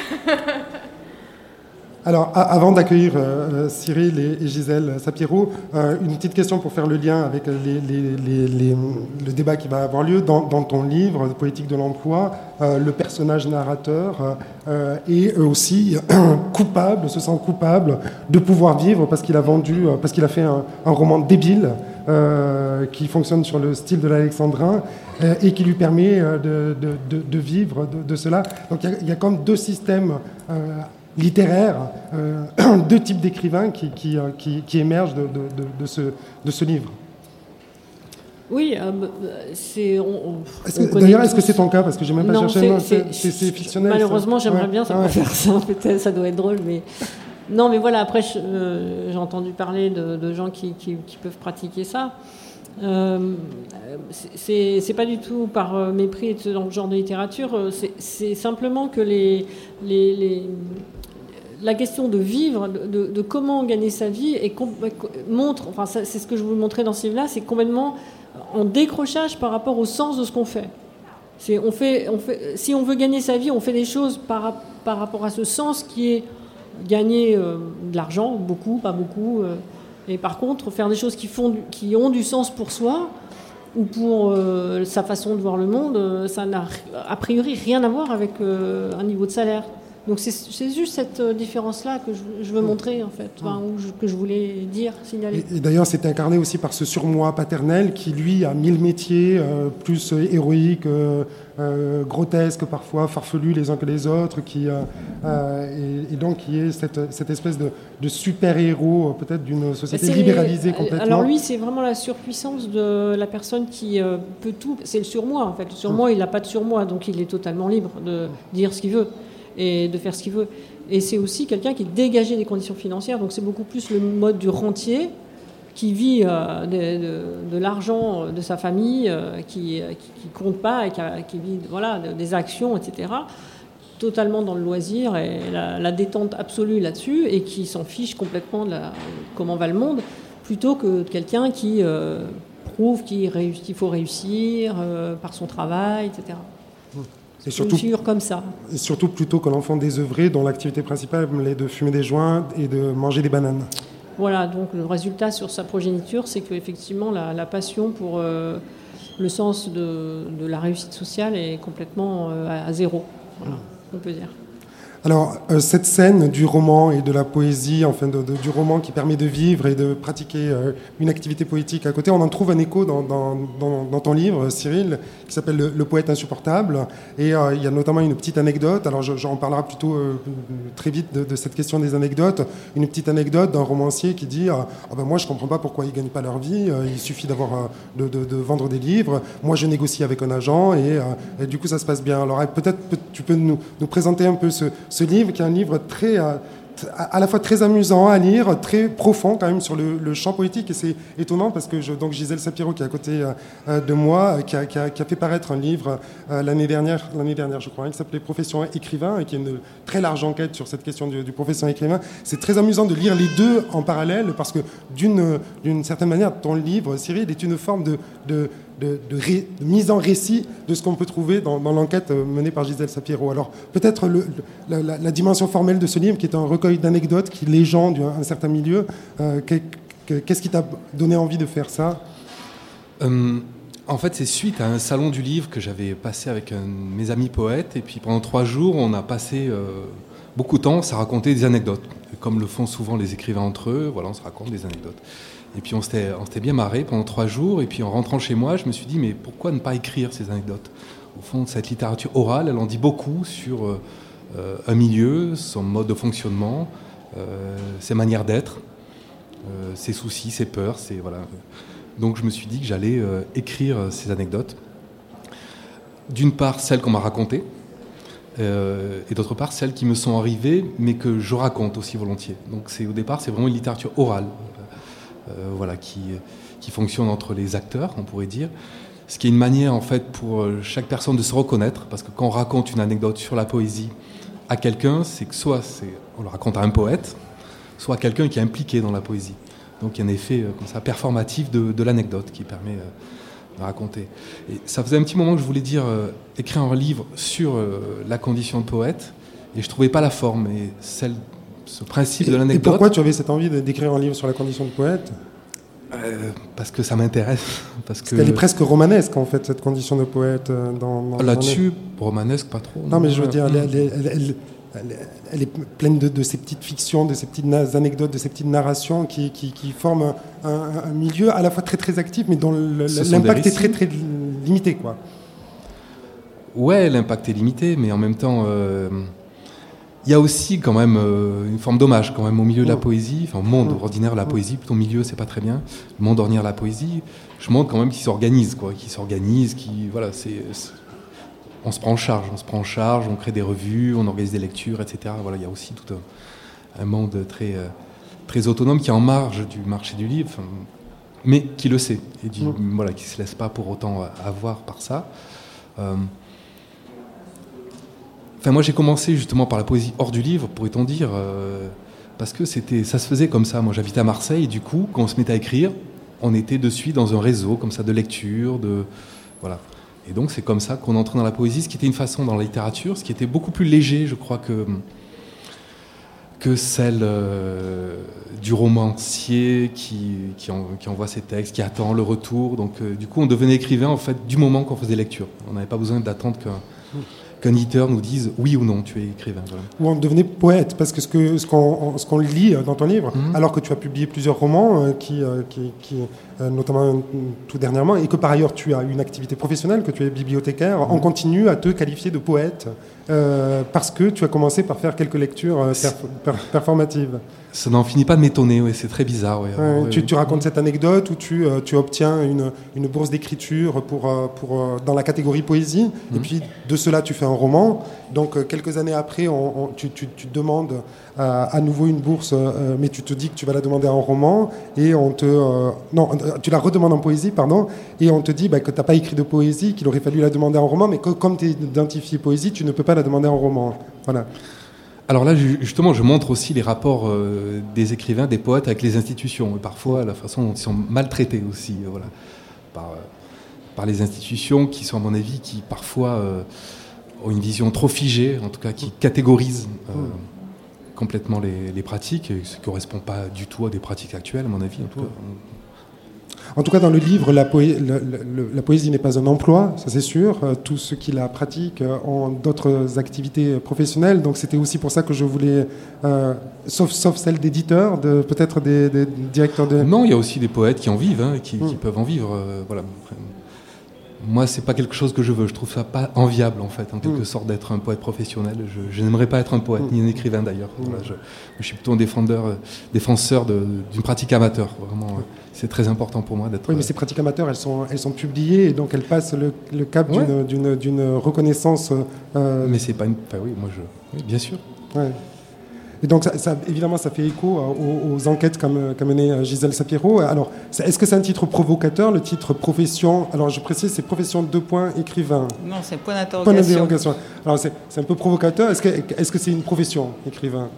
Speaker 3: Alors, a- avant d'accueillir euh, Cyril et, et Gisèle Sapiro, euh, une petite question pour faire le lien avec les, les, les, les, le débat qui va avoir lieu. Dans, dans ton livre, Poétique de l'emploi, euh, le personnage narrateur euh, est aussi coupable, se sent coupable de pouvoir vivre parce qu'il a vendu, parce qu'il a fait un, un roman débile euh, qui fonctionne sur le style de l'alexandrin euh, et qui lui permet euh, de, de, de, de vivre de, de cela. Donc il y, y a comme deux systèmes euh, littéraires, euh, deux types d'écrivains qui, qui, qui, qui émergent de, de, de, de, ce, de ce livre.
Speaker 5: Oui, euh, c'est. On, on
Speaker 3: est-ce que, d'ailleurs, tous... est-ce que c'est ton cas? Parce que j'ai même pas
Speaker 5: non,
Speaker 3: cherché.
Speaker 5: C'est,
Speaker 3: non,
Speaker 5: c'est,
Speaker 3: c'est, c'est fictionnel.
Speaker 5: Malheureusement,
Speaker 3: ça.
Speaker 5: j'aimerais
Speaker 3: ouais.
Speaker 5: bien ça
Speaker 3: ah, ouais.
Speaker 5: faire ça. Peut-être, ça doit être drôle, mais non, mais voilà. Après, je, euh, j'ai entendu parler de, de gens qui, qui, qui peuvent pratiquer ça. Euh, c'est, c'est pas du tout par mépris de ce genre de littérature. C'est, c'est simplement que les, les, les la question de vivre, de, de, de comment gagner sa vie, est, montre. Enfin, ça, c'est ce que je vous montrais dans ce livre-là. C'est complètement en décrochage par rapport au sens de ce qu'on fait. C'est, on fait, on fait. Si on veut gagner sa vie, on fait des choses par, par rapport à ce sens qui est gagner euh, de l'argent, beaucoup, pas beaucoup. Euh, et par contre, faire des choses qui, font, qui ont du sens pour soi ou pour euh, sa façon de voir le monde, euh, ça n'a a priori rien à voir avec euh, un niveau de salaire. Donc c'est, c'est juste cette différence-là que je, je veux montrer, en fait, enfin, ou je, que je voulais dire, signaler.
Speaker 3: Et, et d'ailleurs, c'est incarné aussi par ce surmoi paternel qui, lui, a mille métiers, euh, plus euh, héroïques, euh, euh, grotesques parfois, farfelus les uns que les autres, qui, euh, euh, et, et donc qui est cette, cette espèce de, de super-héros, euh, peut-être d'une société c'est, libéralisée complètement.
Speaker 5: Alors lui, c'est vraiment la surpuissance de la personne qui euh, peut tout. C'est le surmoi, en fait. Le surmoi, hum. il n'a pas de surmoi, donc il est totalement libre de dire ce qu'il veut et de faire ce qu'il veut. Et c'est aussi quelqu'un qui est dégagé des conditions financières, donc c'est beaucoup plus le mode du rentier qui vit euh, de, de, de l'argent de sa famille, euh, qui ne compte pas et qui, a, qui vit voilà, des actions, et cetera, totalement dans le loisir et la, la détente absolue là-dessus, et qui s'en fiche complètement de la, comment va le monde, plutôt que quelqu'un qui euh, prouve qu'il, réussit, qu'il faut réussir euh, par son travail, et cetera.
Speaker 3: Et surtout,
Speaker 5: une figure comme ça.
Speaker 3: Et surtout plutôt que l'enfant désœuvré dont l'activité principale est de fumer des joints et de manger des bananes.
Speaker 5: Voilà, donc le résultat sur sa progéniture, c'est qu'effectivement la, la passion pour euh, le sens de, de la réussite sociale est complètement euh, à zéro, voilà, on peut dire.
Speaker 3: Alors, euh, cette scène du roman et de la poésie, enfin de, de, du roman qui permet de vivre et de pratiquer euh, une activité poétique à côté, on en trouve un écho dans, dans, dans, dans ton livre, Cyril, qui s'appelle Le, le poète insupportable. Et euh, il y a notamment une petite anecdote, alors je, j'en parlerai plutôt euh, très vite de, de cette question des anecdotes, une petite anecdote d'un romancier qui dit euh, « Ah ben moi je ne comprends pas pourquoi ils ne gagnent pas leur vie, euh, il suffit d'avoir, euh, de, de, de vendre des livres, moi je négocie avec un agent et, euh, et du coup ça se passe bien. » Alors peut-être tu peux nous, nous présenter un peu ce ce livre, qui est un livre très, euh, à la fois très amusant à lire, très profond quand même sur le, le champ poétique, et c'est étonnant parce que je, donc Gisèle Sapiro qui est à côté euh, de moi, qui a, qui, a, qui a fait paraître un livre euh, l'année dernière, l'année dernière je crois, hein, qui s'appelait Profession écrivain, et qui est une très large enquête sur cette question du, du profession écrivain. C'est très amusant de lire les deux en parallèle parce que d'une, d'une certaine manière, ton livre, Cyril, est une forme de, de De, de, ré, de mise en récit de ce qu'on peut trouver dans, dans l'enquête menée par Gisèle Sapiro. Alors, peut-être le, le, la, la dimension formelle de ce livre, qui est un recueil d'anecdotes qui légende un, un certain milieu, euh, qu'est-ce qui t'a donné envie de faire ça ?
Speaker 15: euh, En fait, c'est suite à un salon du livre que j'avais passé avec un, mes amis poètes, et puis pendant trois jours, on a passé euh, beaucoup de temps à raconter des anecdotes. Et comme le font souvent les écrivains entre eux, voilà, on se raconte des anecdotes. Et puis on s'était, on s'était bien marré pendant trois jours. Et puis en rentrant chez moi, je me suis dit, mais pourquoi ne pas écrire ces anecdotes ? Au fond, cette littérature orale, elle en dit beaucoup sur euh, un milieu, son mode de fonctionnement, euh, ses manières d'être, euh, ses soucis, ses peurs. Ses, voilà. Donc je me suis dit que j'allais euh, écrire ces anecdotes. D'une part, celles qu'on m'a racontées, euh, et d'autre part, celles qui me sont arrivées, mais que je raconte aussi volontiers. Donc c'est, au départ, c'est vraiment une littérature orale. Euh, voilà, qui, qui fonctionne entre les acteurs, on pourrait dire. Ce qui est une manière, en fait, pour chaque personne de se reconnaître, parce que quand on raconte une anecdote sur la poésie à quelqu'un, c'est que soit c'est, on le raconte à un poète, soit à quelqu'un qui est impliqué dans la poésie. Donc il y a un effet euh, comme ça, performatif de, de l'anecdote qui permet euh, de raconter. Et ça faisait un petit moment que je voulais dire, euh, écrire un livre sur euh, la condition de poète, et je ne trouvais pas la forme, et celle... ce principe
Speaker 3: et,
Speaker 15: de l'anecdote.
Speaker 3: Et pourquoi tu avais cette envie de, d'écrire un livre sur la condition de poète ?
Speaker 15: euh, Parce que ça m'intéresse. Parce,
Speaker 3: parce
Speaker 15: que...
Speaker 3: qu'elle est presque romanesque, en fait, cette condition de poète. Dans, dans,
Speaker 15: Là-dessus, dans les... romanesque, pas trop.
Speaker 3: Non, non mais je veux dire, elle, elle, elle, elle, elle, elle est pleine de, de ces petites fictions, de ces petites anecdotes, de ces petites narrations qui, qui, qui forment un, un, un milieu à la fois très, très actif, mais dont le, l'impact est très, très limité, quoi.
Speaker 15: Ouais, l'impact est limité, mais en même temps... Euh... il y a aussi quand même euh, une forme d'hommage quand même au milieu de la poésie, enfin au monde ordinaire de la poésie, plutôt milieu, c'est pas très bien. Le monde ordinaire de la poésie, je montre quand même qu'il s'organise, quoi, qu'il s'organise, qui voilà, c'est, c'est, on se prend en charge, on se prend en charge, on crée des revues, on organise des lectures, et cetera. Voilà, il y a aussi tout un, un monde très euh, très autonome qui est en marge du marché du livre, mais qui le sait et du, mmh. voilà, qui se laisse pas pour autant avoir par ça. Euh, Enfin, moi, j'ai commencé justement par la poésie hors du livre, pourrait-on dire, euh, parce que c'était, ça se faisait comme ça. Moi, j'habitais à Marseille, et du coup, quand on se mettait à écrire, on était de suite dans un réseau comme ça de lecture, de voilà. Et donc, c'est comme ça qu'on entrait dans la poésie, ce qui était une façon dans la littérature, ce qui était beaucoup plus léger, je crois, que que celle euh, du romancier qui qui, en, qui envoie ses textes, qui attend le retour. Donc, euh, du coup, on devenait écrivain en fait du moment qu'on faisait lecture. On n'avait pas besoin d'attendre qu'un qu'un éditeur nous dise oui ou non, tu es écrivain. Voilà.
Speaker 3: Ou on devenait poète, parce que ce, que, ce, qu'on, ce qu'on lit dans ton livre, mmh. alors que tu as publié plusieurs romans, euh, qui, euh, qui, qui euh, notamment euh, tout dernièrement, et que par ailleurs tu as une activité professionnelle, que tu es bibliothécaire, mmh. on continue à te qualifier de poète, euh, parce que tu as commencé par faire quelques lectures euh, perf- per- performatives.
Speaker 15: Ça n'en finit pas de m'étonner, ouais, c'est très bizarre. Ouais.
Speaker 3: Ouais,
Speaker 15: ouais,
Speaker 3: tu,
Speaker 15: ouais.
Speaker 3: tu racontes cette anecdote où tu, euh, tu obtiens une, une bourse d'écriture pour, euh, pour, euh, dans la catégorie poésie, mmh. et puis de cela tu fais un roman. Donc euh, quelques années après, on, on, tu, tu, tu demandes euh, à nouveau une bourse, euh, mais tu te dis que tu vas la demander en roman, et on te... Euh, non, tu la redemandes en poésie, pardon, et on te dit bah, que tu n'as pas écrit de poésie, qu'il aurait fallu la demander en roman, mais que comme tu es identifié poésie, tu ne peux pas la demander en roman. Voilà.
Speaker 15: Alors là, justement, je montre aussi les rapports euh, des écrivains, des poètes avec les institutions, et parfois la façon dont ils sont maltraités aussi, euh, voilà, par, euh, par les institutions qui sont, à mon avis, qui parfois euh, ont une vision trop figée, en tout cas qui catégorisent euh, complètement les, les pratiques, et ce qui ne correspond pas du tout à des pratiques actuelles, à mon avis, en tout cas.
Speaker 3: En tout cas, dans le livre, la, poé- le, le, la poésie n'est pas un emploi, ça c'est sûr. Euh, tous ceux qui la pratiquent euh, ont d'autres activités professionnelles. Donc c'était aussi pour ça que je voulais, euh, sauf, sauf celle d'éditeurs, de, peut-être des, des directeurs de...
Speaker 15: Non, il y a aussi des poètes qui en vivent, hein, qui,
Speaker 3: mmh.
Speaker 15: qui peuvent en vivre. Euh, voilà. Moi, c'est pas quelque chose que je veux. Je trouve ça pas enviable, en fait, en quelque mmh. sorte, d'être un poète professionnel. Je, je n'aimerais pas être un poète, mmh. ni un écrivain d'ailleurs. Mmh. Voilà, je, je suis plutôt un défendeur, euh, défenseur de, d'une pratique amateur. Vraiment, mmh. euh, c'est très important pour moi d'être...
Speaker 3: Oui, mais ces pratiques amateurs, elles sont, elles sont publiées, et donc elles passent le, le cap ouais. d'une, d'une, d'une reconnaissance... Euh...
Speaker 15: Mais c'est pas une... Enfin, oui, moi, je... Oui, bien sûr.
Speaker 3: Ouais. Et donc, ça, ça, évidemment, ça fait écho aux, aux enquêtes qu'a, qu'a mené Gisèle Sapiro. Alors, est-ce que c'est un titre provocateur, le titre profession? Alors, je précise, c'est profession deux points écrivain.
Speaker 16: Non, c'est point d'interrogation.
Speaker 3: Point d'interrogation. Alors, c'est, c'est un peu provocateur. Est-ce que, est-ce que c'est une profession, écrivain?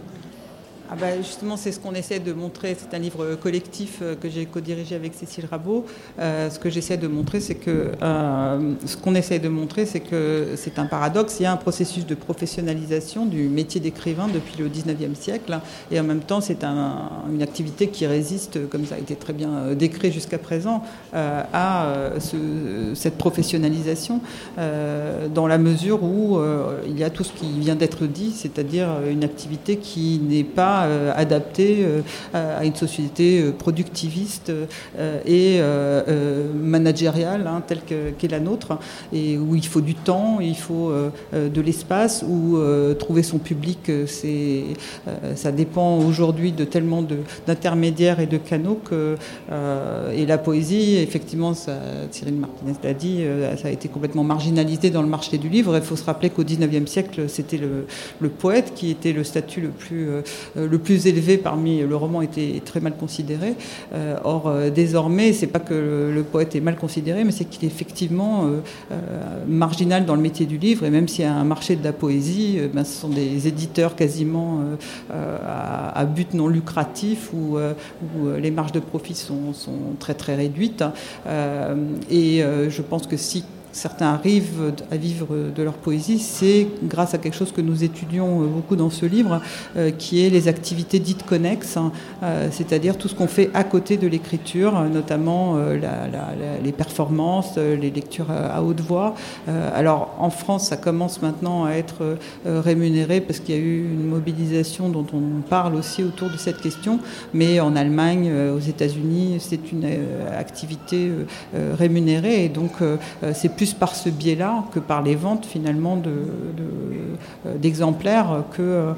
Speaker 16: Ah bah justement, c'est ce qu'on essaie de montrer. C'est un livre collectif que j'ai co-dirigé avec Cécile Rabot. Euh, ce que j'essaie de montrer, c'est que euh, ce qu'on essaie de montrer, c'est que c'est un paradoxe. Il y a un processus de professionnalisation du métier d'écrivain depuis le dix-neuvième siècle, et en même temps, c'est un, une activité qui résiste, comme ça a été très bien décrit jusqu'à présent, euh, à euh, ce, cette professionnalisation, euh, dans la mesure où euh, il y a tout ce qui vient d'être dit, c'est-à-dire une activité qui n'est pas Euh, adapté euh, à une société euh, productiviste euh, et euh, euh, managériale, hein, telle que, qu'est la nôtre, et où il faut du temps, il faut euh, de l'espace, où euh, trouver son public, c'est, euh, ça dépend aujourd'hui de tellement de, d'intermédiaires et de canaux que, euh, et la poésie, effectivement, ça, Cyril Martinez l'a dit, euh, ça a été complètement marginalisé dans le marché du livre. Il faut se rappeler qu'au dix-neuvième siècle, c'était le, le poète qui était le statut le plus euh, le plus élevé parmi le roman était très mal considéré. Euh, or, euh, désormais, c'est pas que le, le poète est mal considéré, mais c'est qu'il est effectivement euh, euh, marginal dans le métier du livre. Et même s'il y a un marché de la poésie, euh, ben, ce sont des éditeurs quasiment euh, euh, à, à but non lucratif, où, euh, où les marges de profit sont, sont très très réduites. Euh, et euh, je pense que si certains arrivent à vivre de leur poésie, c'est grâce à quelque chose que nous étudions beaucoup dans ce livre, euh, qui est les activités dites connexes, hein, euh, c'est-à-dire tout ce qu'on fait à côté de l'écriture, notamment euh, la, la, la, les performances, les lectures à haute voix. Euh, alors en France, ça commence maintenant à être euh, rémunéré parce qu'il y a eu une mobilisation dont on parle aussi autour de cette question, mais en Allemagne, euh, aux États-Unis, c'est une euh, activité euh, rémunérée, et donc euh, c'est plus par ce biais-là que par les ventes finalement de, de, d'exemplaires que euh,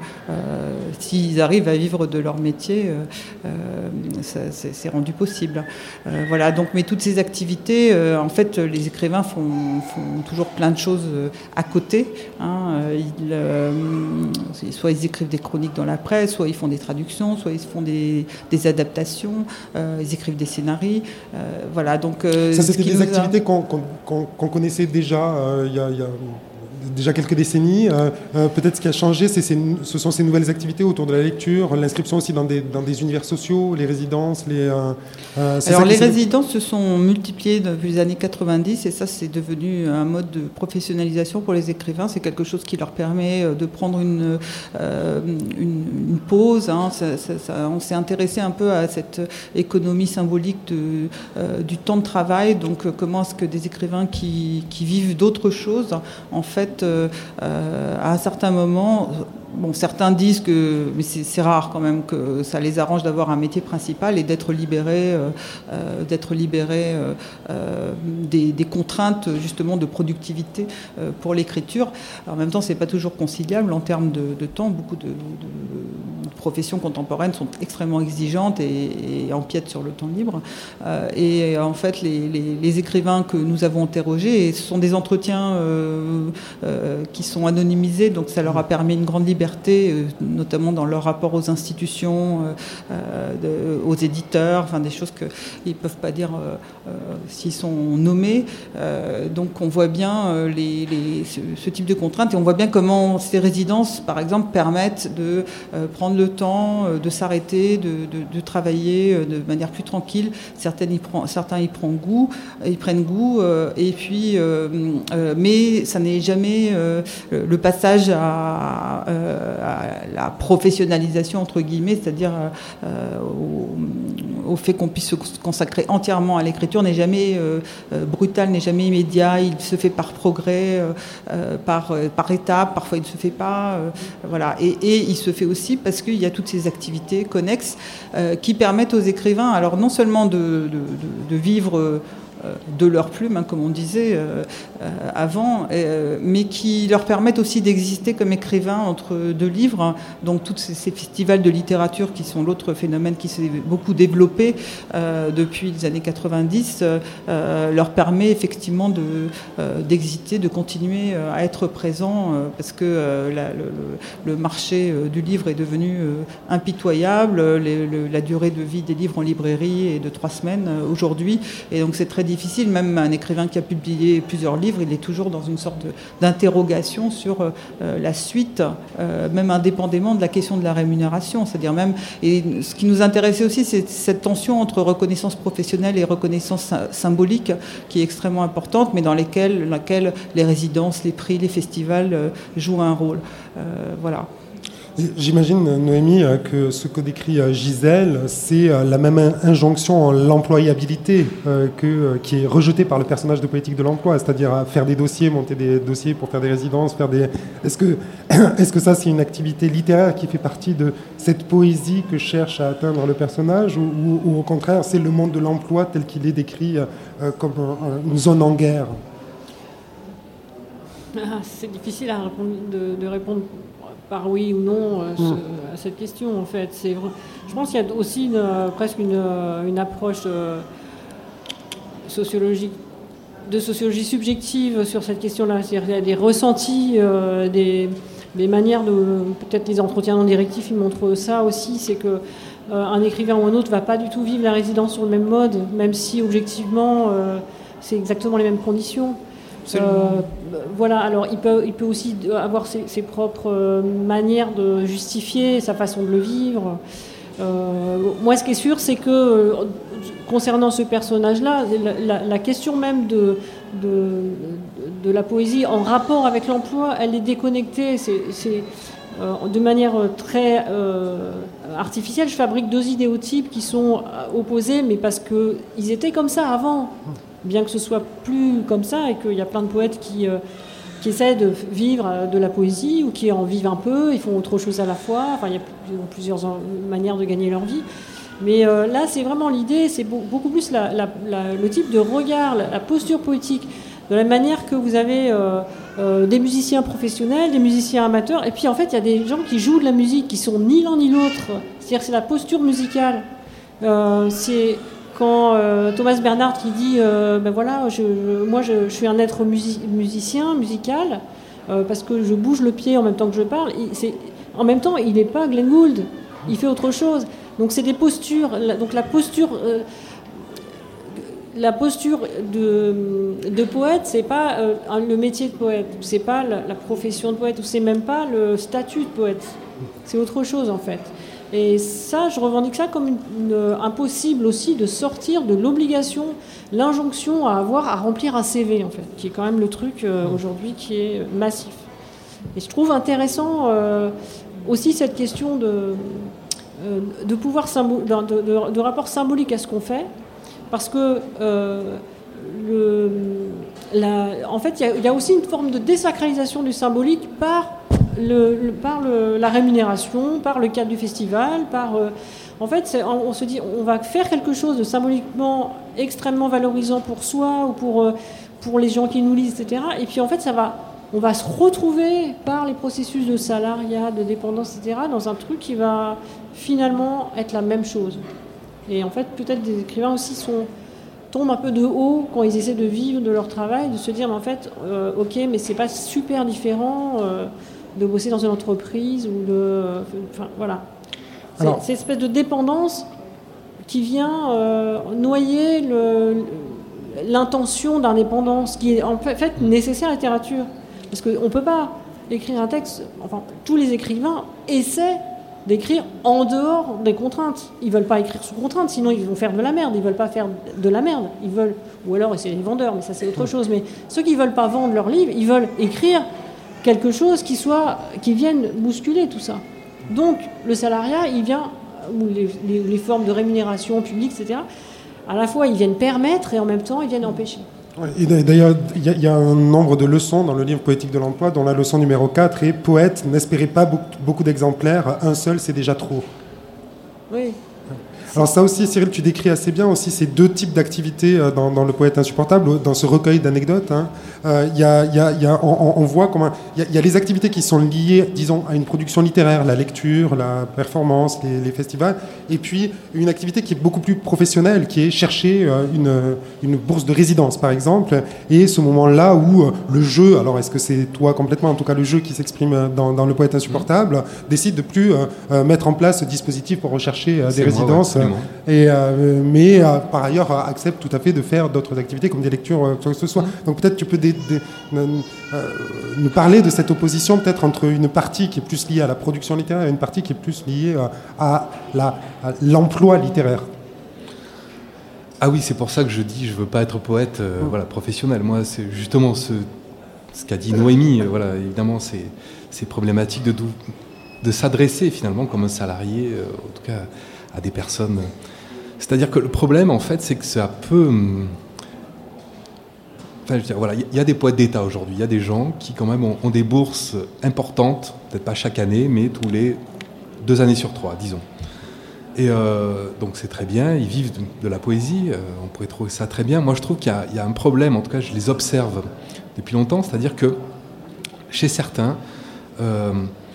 Speaker 16: s'ils arrivent à vivre de leur métier, euh, euh, ça, c'est, c'est rendu possible. Euh, voilà, donc, mais toutes ces activités, euh, en fait, les écrivains font, font toujours plein de choses à côté. Hein. Ils, euh, soit ils écrivent des chroniques dans la presse, soit ils font des traductions, soit ils font des, des adaptations, euh, ils écrivent des scénarios. Euh, voilà, donc, euh,
Speaker 3: ça, c'était des activités
Speaker 16: a...
Speaker 3: qu'on, qu'on, qu'on, qu'on connaissait déjà euh, il y a... Y a... déjà quelques décennies. Euh, euh, peut-être ce qui a changé, c'est ces, ce sont ces nouvelles activités autour de la lecture, l'inscription aussi dans des, dans des univers sociaux, les résidences. Les, euh, euh,
Speaker 16: Alors les résidences se sont multipliées depuis les années quatre-vingt-dix et ça c'est devenu un mode de professionnalisation pour les écrivains. C'est quelque chose qui leur permet de prendre une, euh, une, une pause. Hein. Ça, ça, ça, on s'est intéressé un peu à cette économie symbolique de, euh, du temps de travail. Donc comment est-ce que des écrivains qui, qui vivent d'autres choses, en fait, Euh, à un certain moment, bon, certains disent que, mais c'est, c'est rare quand même, que ça les arrange d'avoir un métier principal et d'être libérés, euh, euh, d'être libérés euh, euh, des, des contraintes justement de productivité euh, pour l'écriture. Alors, en même temps, c'est pas toujours conciliable en termes de, de temps. Beaucoup de, de, de professions contemporaines sont extrêmement exigeantes et, et empiètent sur le temps libre. Euh, et en fait, les, les, les écrivains que nous avons interrogés, et ce sont des entretiens euh, euh, qui sont anonymisés, donc ça leur a permis une grande liberté, euh, notamment dans leur rapport aux institutions, euh, de, aux éditeurs, enfin des choses qu'ils ne peuvent pas dire euh, euh, s'ils sont nommés. Euh, donc on voit bien euh, les, les, ce, ce type de contraintes et on voit bien comment ces résidences, par exemple, permettent de euh, prendre le temps, euh, de s'arrêter, de, de, de travailler euh, de manière plus tranquille. Certaines y prend, certains y prennent goût, ils prennent goût, euh, et puis, euh, euh, mais ça n'est jamais euh, le passage à, euh, à la professionnalisation entre guillemets, c'est-à-dire euh, au, au fait qu'on puisse se consacrer entièrement à l'écriture n'est jamais euh, brutal, n'est jamais immédiat. Il se fait par progrès, euh, par par étapes. Parfois, il ne se fait pas. Euh, voilà. Et, et il se fait aussi parce qu'il y a toutes ces activités connexes euh, qui permettent aux écrivains, alors non seulement de, de, de, de vivre euh, de leur plume, hein, comme on disait euh, euh, avant, euh, mais qui leur permettent aussi d'exister comme écrivains entre deux livres. Hein. Donc tous ces, ces festivals de littérature qui sont l'autre phénomène qui s'est beaucoup développé euh, depuis les années quatre-vingt-dix euh, leur permet effectivement de, euh, d'exister, de continuer à être présents euh, parce que euh, la, le, le marché euh, du livre est devenu euh, impitoyable. Les, le, la durée de vie des livres en librairie est de trois semaines euh, aujourd'hui, et donc c'est très difficile. Même un écrivain qui a publié plusieurs livres, il est toujours dans une sorte de, d'interrogation sur euh, la suite, euh, même indépendamment de la question de la rémunération. C'est-à-dire même, et ce qui nous intéressait aussi, c'est cette tension entre reconnaissance professionnelle et reconnaissance symbolique, qui est extrêmement importante, mais dans lesquelles, laquelle les résidences, les prix, les festivals euh, jouent un rôle. Euh, voilà.
Speaker 3: J'imagine, Noémie, que ce que décrit Gisèle, c'est la même injonction en l'employabilité que, qui est rejetée par le personnage de Poétique de l'emploi, c'est-à-dire faire des dossiers, monter des dossiers pour faire des résidences, faire des... Est-ce que, est-ce que ça, c'est une activité littéraire qui fait partie de cette poésie que cherche à atteindre le personnage, ou, ou, ou au contraire, c'est le monde de l'emploi tel qu'il est décrit comme une zone en guerre?
Speaker 5: Ah, c'est difficile à répondre, de, de répondre par oui ou non à, ce, mmh. à cette question, en fait. C'est, je pense qu'il y a aussi une, presque une, une approche euh, sociologique, de sociologie subjective sur cette question-là. C'est-à-dire qu'il y a des ressentis, euh, des, des manières de... Peut-être les entretiens non directifs, ils montrent ça aussi, c'est que euh, un écrivain ou un autre ne va pas du tout vivre la résidence sur le même mode, même si objectivement, euh, c'est exactement les mêmes conditions. Euh, voilà, alors il peut, il peut aussi avoir ses, ses propres euh, manières de justifier sa façon de le vivre. Euh, moi, ce qui est sûr, c'est que euh, concernant ce personnage-là, la, la, la question même de, de, de la poésie en rapport avec l'emploi, elle est déconnectée. C'est, c'est euh, de manière très euh, artificielle. Je fabrique deux idéotypes qui sont opposés, mais parce qu'ils étaient comme ça avant. Bien que ce soit plus comme ça et qu'il y a plein de poètes qui, euh, qui essaient de vivre de la poésie ou qui en vivent un peu, ils font autre chose à la fois, enfin il y a plusieurs manières de gagner leur vie. Mais euh, là c'est vraiment l'idée, c'est beaucoup plus la, la, la, le type de regard, la, la posture poétique, de la manière que vous avez euh, euh, des musiciens professionnels, des musiciens amateurs, et puis en fait, il y a des gens qui jouent de la musique, qui sont ni l'un ni l'autre. C'est-à-dire que c'est la posture musicale. Euh, c'est quand euh, Thomas Bernhard qui dit euh, ben voilà, je, je, moi je, je suis un être musi- musicien, musical, euh, parce que je bouge le pied en même temps que je parle. Il, c'est, en même temps, il n'est pas Glenn Gould, il fait autre chose. Donc c'est des postures. La, donc la posture, euh, la posture de, de poète, c'est pas euh, le métier de poète, c'est pas la, la profession de poète, ou c'est même pas le statut de poète. C'est autre chose en fait. Et ça, je revendique ça comme une, une, impossible aussi de sortir de l'obligation, l'injonction à avoir à remplir un C V en fait, qui est quand même le truc euh, aujourd'hui qui est massif. Et je trouve intéressant euh, aussi cette question de, euh, de pouvoir symbo- de, de, de rapport symbolique à ce qu'on fait, parce que euh, le, la, en fait, il y, y a aussi une forme de désacralisation du symbolique par Le, le, par le, la rémunération, par le cadre du festival, par... Euh, en fait, c'est, on, on se dit, on va faire quelque chose de symboliquement extrêmement valorisant pour soi ou pour, euh, pour les gens qui nous lisent, et cetera. Et puis, en fait, ça va, on va se retrouver par les processus de salariat, de dépendance, et cetera, dans un truc qui va finalement être la même chose. Et en fait, peut-être des écrivains aussi sont, tombent un peu de haut quand ils essaient de vivre de leur travail, de se dire, mais en fait, euh, ok, mais c'est pas super différent... Euh, de bosser dans une entreprise ou de... Enfin, voilà. C'est, Alors, c'est une espèce de dépendance qui vient euh, noyer le, l'intention d'indépendance, qui est en fait nécessaire à la littérature. Parce qu'on ne peut pas écrire un texte... Enfin, tous les écrivains essaient d'écrire en dehors des contraintes. Ils ne veulent pas écrire sous contrainte, sinon ils vont faire de la merde. Ils ne veulent pas faire de la merde. Ils veulent... Ou alors, c'est les vendeurs, mais ça c'est autre chose. Mais ceux qui ne veulent pas vendre leurs livres, ils veulent écrire... quelque chose qui soit, qui vienne bousculer tout ça. Donc, le salariat, il vient, ou les, les, les formes de rémunération publique, et cetera, à la fois, ils viennent permettre et en même temps, ils viennent empêcher.
Speaker 3: Et d'ailleurs, il y, y a un nombre de leçons dans le livre Poétique de l'emploi, dont la leçon numéro quatre est « Poète, n'espérez pas beaucoup, beaucoup d'exemplaires, un seul, c'est déjà trop ». Oui. Alors ça aussi, Cyril, tu décris assez bien aussi ces deux types d'activités dans, dans Le Poète insupportable, dans ce recueil d'anecdotes. Hein. Euh, y a, y a, y a, on, on voit comment il y, y a les activités qui sont liées, disons, à une production littéraire, la lecture, la performance, les, les festivals, et puis une activité qui est beaucoup plus professionnelle, qui est chercher une, une bourse de résidence, par exemple, et ce moment-là où le jeu, alors est-ce que c'est toi complètement, en tout cas le jeu qui s'exprime dans, dans Le Poète insupportable, décide de plus euh, mettre en place ce dispositif pour rechercher euh, des c'est résidences. Moi, ouais. Et, euh, mais euh, par ailleurs euh, accepte tout à fait de faire d'autres activités comme des lectures, euh, quoi que ce soit. Donc peut-être tu peux dé- dé- euh, nous parler de cette opposition peut-être entre une partie qui est plus liée à la production littéraire et une partie qui est plus liée euh, à, la, à l'emploi littéraire.
Speaker 15: Ah oui, c'est pour ça que je dis je veux pas être poète euh, mmh. voilà, professionnel. Moi, c'est justement ce, ce qu'a dit Noémie. Euh, voilà, évidemment, c'est, c'est problématique de, de s'adresser finalement comme un salarié, euh, en tout cas à des personnes. C'est-à-dire que le problème, en fait, c'est que ça peut... Enfin, je veux dire, voilà, il y a des poètes d'État aujourd'hui. Il y a des gens qui, quand même, ont, ont des bourses importantes, peut-être pas chaque année, mais tous les deux années sur trois, disons. Et euh, donc, c'est très bien. Ils vivent de, de la poésie. Euh, on pourrait trouver ça très bien. Moi, je trouve qu'il y a, il y a un problème. En tout cas, je les observe depuis longtemps. C'est-à-dire que, chez certains, euh,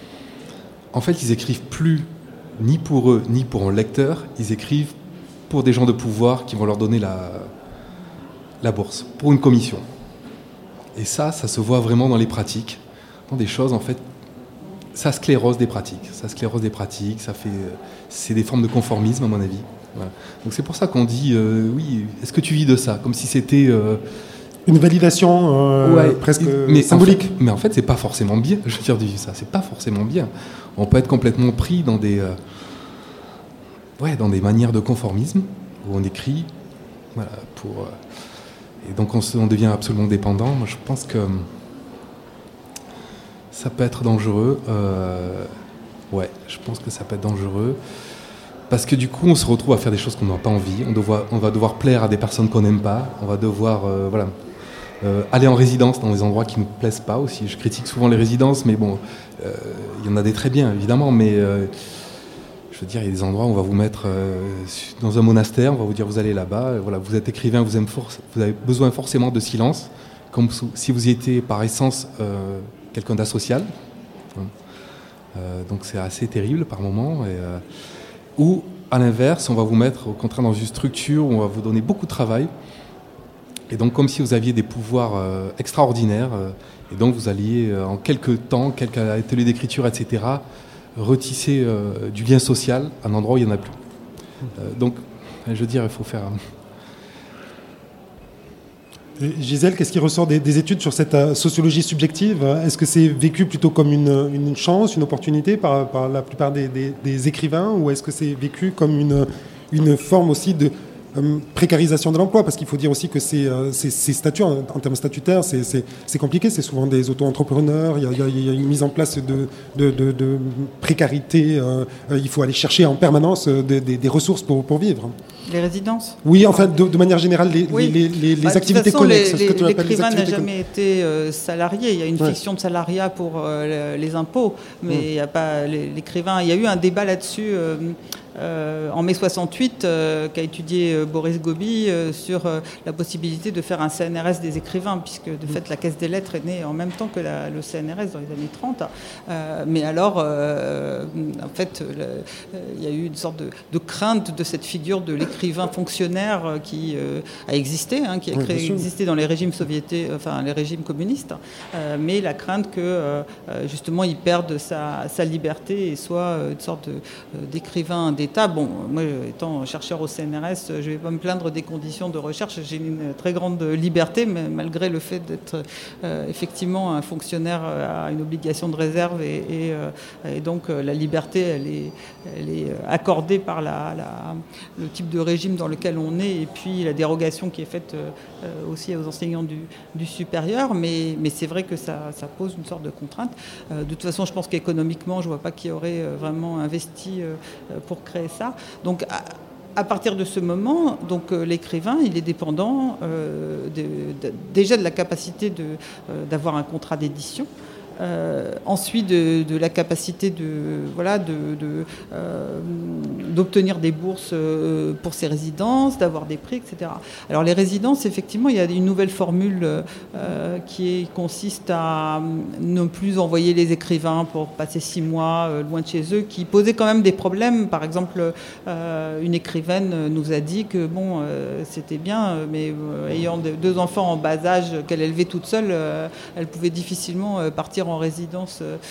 Speaker 15: en fait, ils écrivent plus ni pour eux, ni pour un lecteur, ils écrivent pour des gens de pouvoir qui vont leur donner la, la bourse, pour une commission. Et ça, ça se voit vraiment dans les pratiques, dans des choses, en fait, ça sclérose des pratiques, ça sclérose des pratiques, ça fait, c'est des formes de conformisme, à mon avis. Voilà. Donc c'est pour ça qu'on dit, euh, oui, est-ce que tu vis de ça ? Comme si c'était... Euh,
Speaker 3: une validation euh, ouais, presque
Speaker 15: mais
Speaker 3: symbolique.
Speaker 15: En fait, mais en fait, c'est pas forcément bien, je veux dire, ça, c'est pas forcément bien. On peut être complètement pris dans des, euh, ouais, dans des manières de conformisme où on écrit, voilà, pour, euh, et donc on, se, on devient absolument dépendant. Moi, je pense que ça peut être dangereux. Euh, ouais, je pense que ça peut être dangereux parce que du coup, on se retrouve à faire des choses qu'on n'a pas envie. On, devoir, on va devoir plaire à des personnes qu'on n'aime pas. On va devoir, euh, voilà. Euh, aller en résidence dans des endroits qui ne nous plaisent pas aussi. Je critique souvent les résidences, mais bon, il euh, y en a des très bien, évidemment, mais euh, je veux dire, il y a des endroits où on va vous mettre euh, dans un monastère, on va vous dire vous allez là-bas, euh, voilà, vous êtes écrivain, vous, aimez for- vous avez besoin forcément de silence, comme si vous étiez par essence euh, quelqu'un d'asocial. Euh, donc c'est assez terrible par moments. Et, euh, ou à l'inverse, on va vous mettre au contraire dans une structure où on va vous donner beaucoup de travail. Et donc comme si vous aviez des pouvoirs euh, extraordinaires. Euh, et donc vous alliez euh, en quelques temps, quelques ateliers d'écriture, et cetera, retisser euh, du lien social à un endroit où il n'y en a plus. Euh, donc je veux dire, il faut faire...
Speaker 3: Gisèle, qu'est-ce qui ressort des, des études sur cette uh, sociologie subjective? Est-ce que c'est vécu plutôt comme une, une chance, une opportunité par, par la plupart des, des, des écrivains, ou est-ce que c'est vécu comme une, une forme aussi de um, précarisation de l'emploi? Parce qu'il faut dire aussi que ces, uh, ces, ces statuts, en, en termes statutaires, c'est, c'est, c'est compliqué. C'est souvent des auto-entrepreneurs. Il y a, il y a une mise en place de, de, de, de précarité. Uh, il faut aller chercher en permanence des, des, des ressources pour, pour vivre.
Speaker 16: Les résidences?
Speaker 3: Oui, en fait, de, de manière générale, les,
Speaker 16: oui.
Speaker 3: les, les, les
Speaker 16: bah,
Speaker 3: activités
Speaker 16: façon,
Speaker 3: connexes.
Speaker 16: Les,
Speaker 3: ce que tu appelles
Speaker 16: l'écrivain
Speaker 3: les
Speaker 16: n'a
Speaker 3: activités
Speaker 16: jamais été euh, salarié. Il y a une
Speaker 3: ouais.
Speaker 16: fiction de salariat pour euh, les impôts, mais mmh. il y a pas l'écrivain. Il y a eu un débat là-dessus. Euh, Euh, en mai soixante-huit, euh, qu'a étudié euh, Boris Gobi euh, sur euh, la possibilité de faire un C N R S des écrivains, puisque de fait la Caisse des Lettres est née en même temps que la, le C N R S dans les années trente. Euh, mais alors, euh, en fait, il y a eu une sorte de, de crainte de cette figure de l'écrivain fonctionnaire qui euh, a existé, hein, qui a créé, oui, existé dans les régimes soviétiques, enfin les régimes communistes, euh, mais la crainte que euh, justement il perde sa, sa liberté et soit une sorte de, d'écrivain d'État. Bon, moi, étant chercheur au C N R S, je ne vais pas me plaindre des conditions de recherche. J'ai une très grande liberté, mais malgré le fait d'être euh, effectivement un fonctionnaire à une obligation de réserve, et, et, euh, et donc euh, la liberté, elle est, elle est accordée par la, la, le type de régime dans lequel on est, et puis la dérogation qui est faite euh, aussi aux enseignants du, du supérieur. Mais, mais c'est vrai que ça, ça pose une sorte de contrainte. Euh, de toute façon, je pense qu'économiquement, je ne vois pas qui aurait vraiment investi euh, pour créer ça. Donc, à, à partir de ce moment, donc, euh, l'écrivain, il est dépendant euh, de, de, déjà de la capacité de, euh, d'avoir un contrat d'édition. Euh, ensuite, de, de la capacité de, voilà, de, de, euh, d'obtenir des bourses euh, pour ses résidences, d'avoir des prix, et cetera. Alors, les résidences, effectivement, il y a une nouvelle formule euh, qui est, consiste à ne plus envoyer les écrivains pour passer six mois euh, loin de chez eux, qui posait quand même des problèmes. Par exemple, euh, une écrivaine nous a dit que bon, euh, c'était bien, mais euh, ayant de, deux enfants en bas âge qu'elle élevait toute seule, euh, elle pouvait difficilement euh, partir en résidence euh,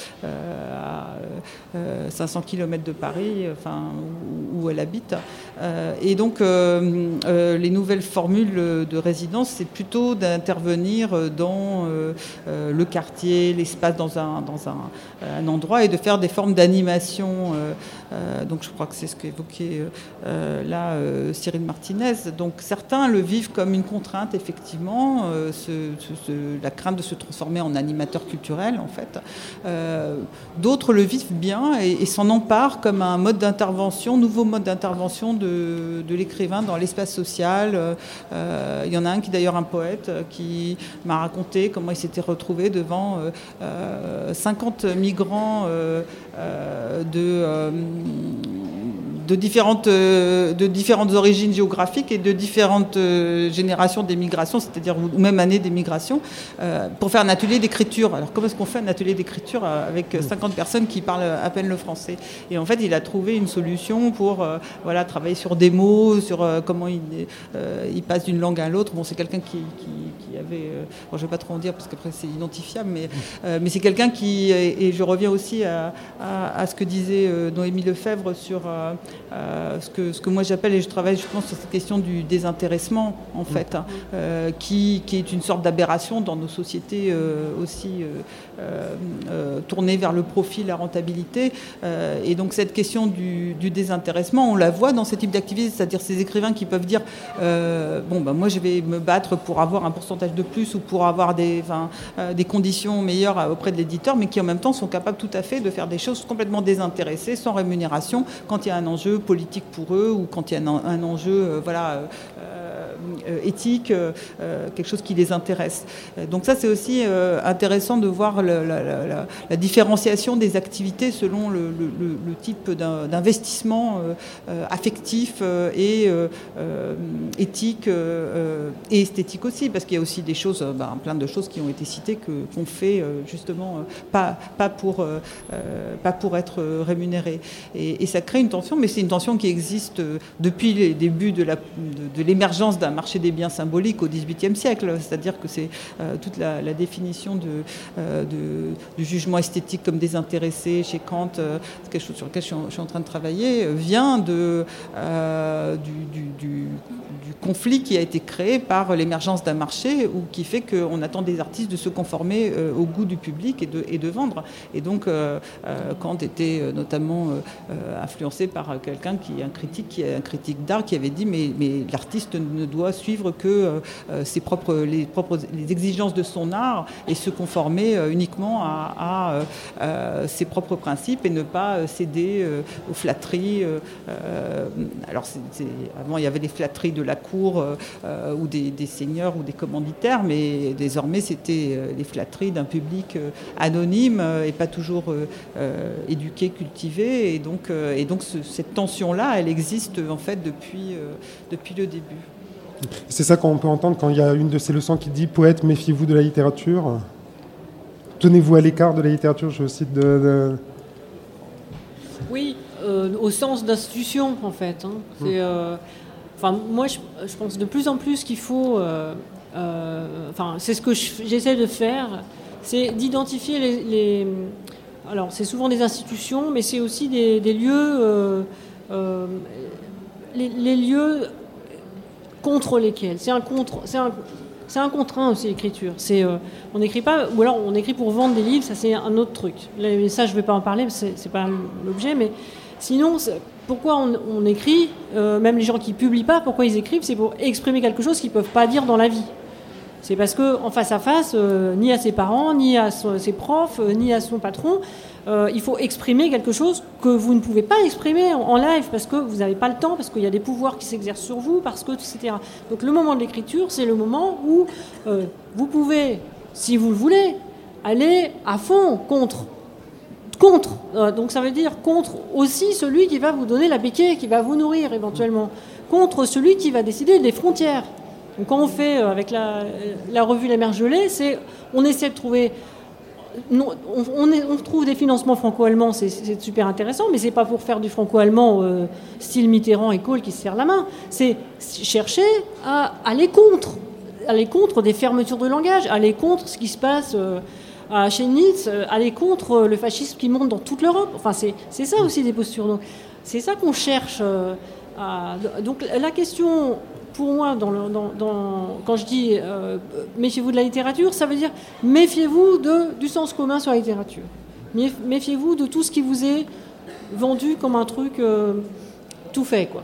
Speaker 16: à euh, cinq cents kilomètres de Paris, enfin, où, où elle habite. Euh, et donc, euh, euh, les nouvelles formules de résidence, c'est plutôt d'intervenir dans euh, euh, le quartier, l'espace, dans un, dans un, un endroit, et de faire des formes d'animation. Euh, euh, donc, je crois que c'est ce qu'évoquait euh, là euh, Cyril Martinez. Donc, certains le vivent comme une contrainte, effectivement, euh, ce, ce, la crainte de se transformer en animateur culturel, en fait. Euh, d'autres le vivent bien et, et s'en emparent comme un mode d'intervention, nouveau mode d'intervention de, de l'écrivain dans l'espace social. Euh, il y en a un qui, d'ailleurs, un poète, qui m'a raconté comment il s'était retrouvé devant euh, euh, cinquante migrants euh, euh, de... Euh, de différentes, de différentes origines géographiques et de différentes générations d'émigration, c'est-à-dire ou même années d'émigration, euh, pour faire un atelier d'écriture. Alors, comment est-ce qu'on fait un atelier d'écriture avec cinquante personnes qui parlent à peine le français? Et en fait, il a trouvé une solution pour euh, voilà, travailler sur des mots, sur euh, comment il, euh, il passe d'une langue à l'autre. Bon, c'est quelqu'un qui, qui, qui avait... Euh, bon, je ne vais pas trop en dire parce qu'après, c'est identifiable, mais, euh, mais c'est quelqu'un qui... Et je reviens aussi à, à, à ce que disait euh, Noémie Lefebvre sur... Euh, Euh, ce, que, ce que moi j'appelle, et je travaille justement sur cette question du désintéressement, en fait, hein, euh, qui, qui est une sorte d'aberration dans nos sociétés euh, aussi euh, euh, tournées vers le profit, la rentabilité. Euh, et donc cette question du, du désintéressement, on la voit dans ce type d'activité, c'est-à-dire ces écrivains qui peuvent dire euh, bon, ben, moi je vais me battre pour avoir un pourcentage de plus ou pour avoir des, enfin, euh, des conditions meilleures auprès de l'éditeur, mais qui en même temps sont capables tout à fait de faire des choses complètement désintéressées, sans rémunération, quand il y a un enjeu politique pour eux ou quand il y a un, un enjeu euh, voilà, euh, euh, éthique, euh, quelque chose qui les intéresse. Donc ça, c'est aussi euh, intéressant de voir le, la, la, la, la différenciation des activités selon le, le, le type d'investissement euh, affectif euh, et euh, euh, éthique euh, et esthétique aussi, parce qu'il y a aussi des choses, ben, plein de choses qui ont été citées que, qu'on fait euh, justement pas, pas, pour, euh, pas pour être rémunéré. Et, et ça crée une tension, mais c'est une tension qui existe depuis les débuts de, la, de, de l'émergence d'un marché des biens symboliques au dix-huitième siècle. C'est-à-dire que c'est euh, toute la, la définition de, euh, de, du jugement esthétique comme désintéressé chez Kant, euh, quelque chose sur lequel je suis en, je suis en train de travailler, euh, vient de, euh, du, du, du, du conflit qui a été créé par l'émergence d'un marché ou qui fait qu'on attend des artistes de se conformer euh, au goût du public et de, et de vendre. Et donc, euh, euh, Kant était euh, notamment euh, influencé par quelqu'un qui est un critique, qui est un critique d'art, qui avait dit mais, mais l'artiste ne doit suivre que euh, ses propres, les, propres, les exigences de son art et se conformer euh, uniquement à, à euh, ses propres principes et ne pas céder euh, aux flatteries. Euh, alors, c'est, c'est, avant, il y avait les flatteries de la cour euh, ou des, des seigneurs ou des commanditaires, mais désormais, c'était euh, les flatteries d'un public euh, anonyme euh, et pas toujours euh, euh, éduqué, cultivé. Et donc, euh, et donc ce, cette tension-là, elle existe en fait depuis, euh, depuis le début.
Speaker 3: C'est ça qu'on peut entendre quand il y a une de ces leçons qui dit « Poète, méfiez-vous de la littérature ». Tenez-vous à l'écart de la littérature, je cite de... de...
Speaker 5: Oui, euh, au sens d'institution, en fait. Hein. C'est, euh, enfin, moi, je, je pense de plus en plus qu'il faut... Euh, euh, enfin, c'est ce que je, j'essaie de faire, c'est d'identifier les... les alors, c'est souvent des institutions, mais c'est aussi des, des lieux... Euh, euh, les, les lieux contre lesquels. C'est un contre... C'est un, C'est un contraint aussi, l'écriture. C'est, euh, on n'écrit pas, ou alors on écrit pour vendre des livres, ça c'est un autre truc. Là, ça, je ne vais pas en parler, c'est, c'est pas l'objet, mais sinon, pourquoi on, on écrit, euh, même les gens qui ne publient pas, pourquoi ils écrivent, c'est pour exprimer quelque chose qu'ils ne peuvent pas dire dans la vie. C'est parce qu'en face à face, euh, ni à ses parents, ni à son, ses profs, euh, ni à son patron, euh, il faut exprimer quelque chose que vous ne pouvez pas exprimer en, en live parce que vous n'avez pas le temps, parce qu'il y a des pouvoirs qui s'exercent sur vous, parce que, et cetera. Donc le moment de l'écriture, c'est le moment où euh, vous pouvez, si vous le voulez, aller à fond contre. Contre. Euh, donc ça veut dire contre aussi celui qui va vous donner la béquille, qui va vous nourrir éventuellement. Contre celui qui va décider des frontières. Donc quand on fait avec la, la revue La Mer Gelée, c'est, on essaie de trouver... Non, on, on, est, on trouve des financements franco-allemands, c'est, c'est super intéressant, mais c'est pas pour faire du franco-allemand euh, style Mitterrand et Kohl qui se serrent la main. C'est chercher à aller contre, aller contre des fermetures de langage, aller contre ce qui se passe euh, à Chemnitz, euh, aller contre le fascisme qui monte dans toute l'Europe. Enfin, c'est, c'est ça aussi des postures. Donc, c'est ça qu'on cherche. Euh, à, donc la question... Pour moi, dans le, dans, dans, quand je dis euh, méfiez-vous de la littérature, ça veut dire méfiez-vous de, du sens commun sur la littérature. Méfiez-vous de tout ce qui vous est vendu comme un truc euh, tout fait, quoi.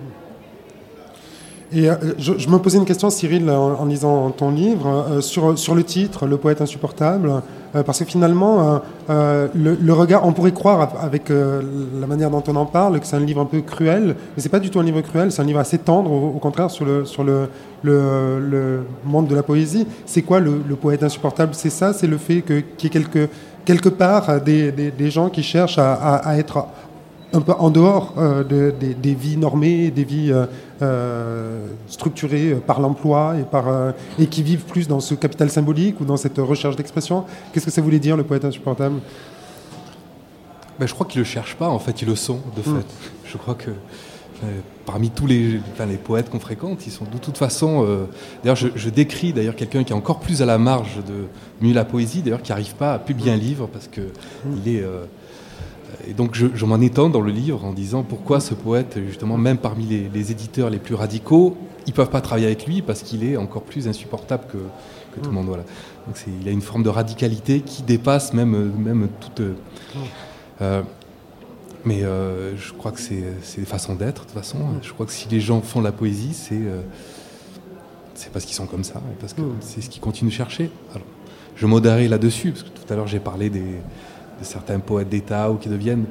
Speaker 3: Et euh, je, je me posais une question, Cyril, en, en lisant ton livre, euh, sur, sur le titre, Le poète insupportable, euh, parce que finalement, euh, euh, le, le regard, on pourrait croire avec euh, la manière dont on en parle que c'est un livre un peu cruel, mais c'est pas du tout un livre cruel, c'est un livre assez tendre, au, au contraire, sur le, sur le, le, le monde de la poésie. C'est quoi le, le poète insupportable ? C'est ça, c'est le fait que, qu'il y ait quelque, quelque part des, des, des gens qui cherchent à, à, à être un peu en dehors euh, de, de, des vies normées, des vies euh, euh, structurées par l'emploi et, par, euh, et qui vivent plus dans ce capital symbolique ou dans cette recherche d'expression. Qu'est-ce que ça voulait dire, le poète insupportable ?
Speaker 15: Ben, je crois qu'ils ne le cherchent pas, en fait, ils le sont, de fait. Mmh. Je crois que euh, parmi tous les, enfin, les poètes qu'on fréquente, ils sont de toute façon... Euh, d'ailleurs, je, je décris d'ailleurs quelqu'un qui est encore plus à la marge de mieux la poésie, d'ailleurs, qui n'arrive pas à publier un livre parce qu'il mmh. est... Euh, Et donc je, je m'en étends dans le livre en disant pourquoi ce poète, justement, même parmi les, les éditeurs les plus radicaux, ils ne peuvent pas travailler avec lui parce qu'il est encore plus insupportable que, que tout le monde. Voilà. Donc c'est, il a une forme de radicalité qui dépasse même, même toute... Euh, mais euh, je crois que c'est, c'est des façons d'être, de toute façon. Je crois que si les gens font la poésie, c'est, euh, c'est parce qu'ils sont comme ça, et parce que c'est ce qu'ils continuent de chercher. Alors, je modérais là-dessus, parce que tout à l'heure j'ai parlé des... de certains poètes d'État ou qui deviennent...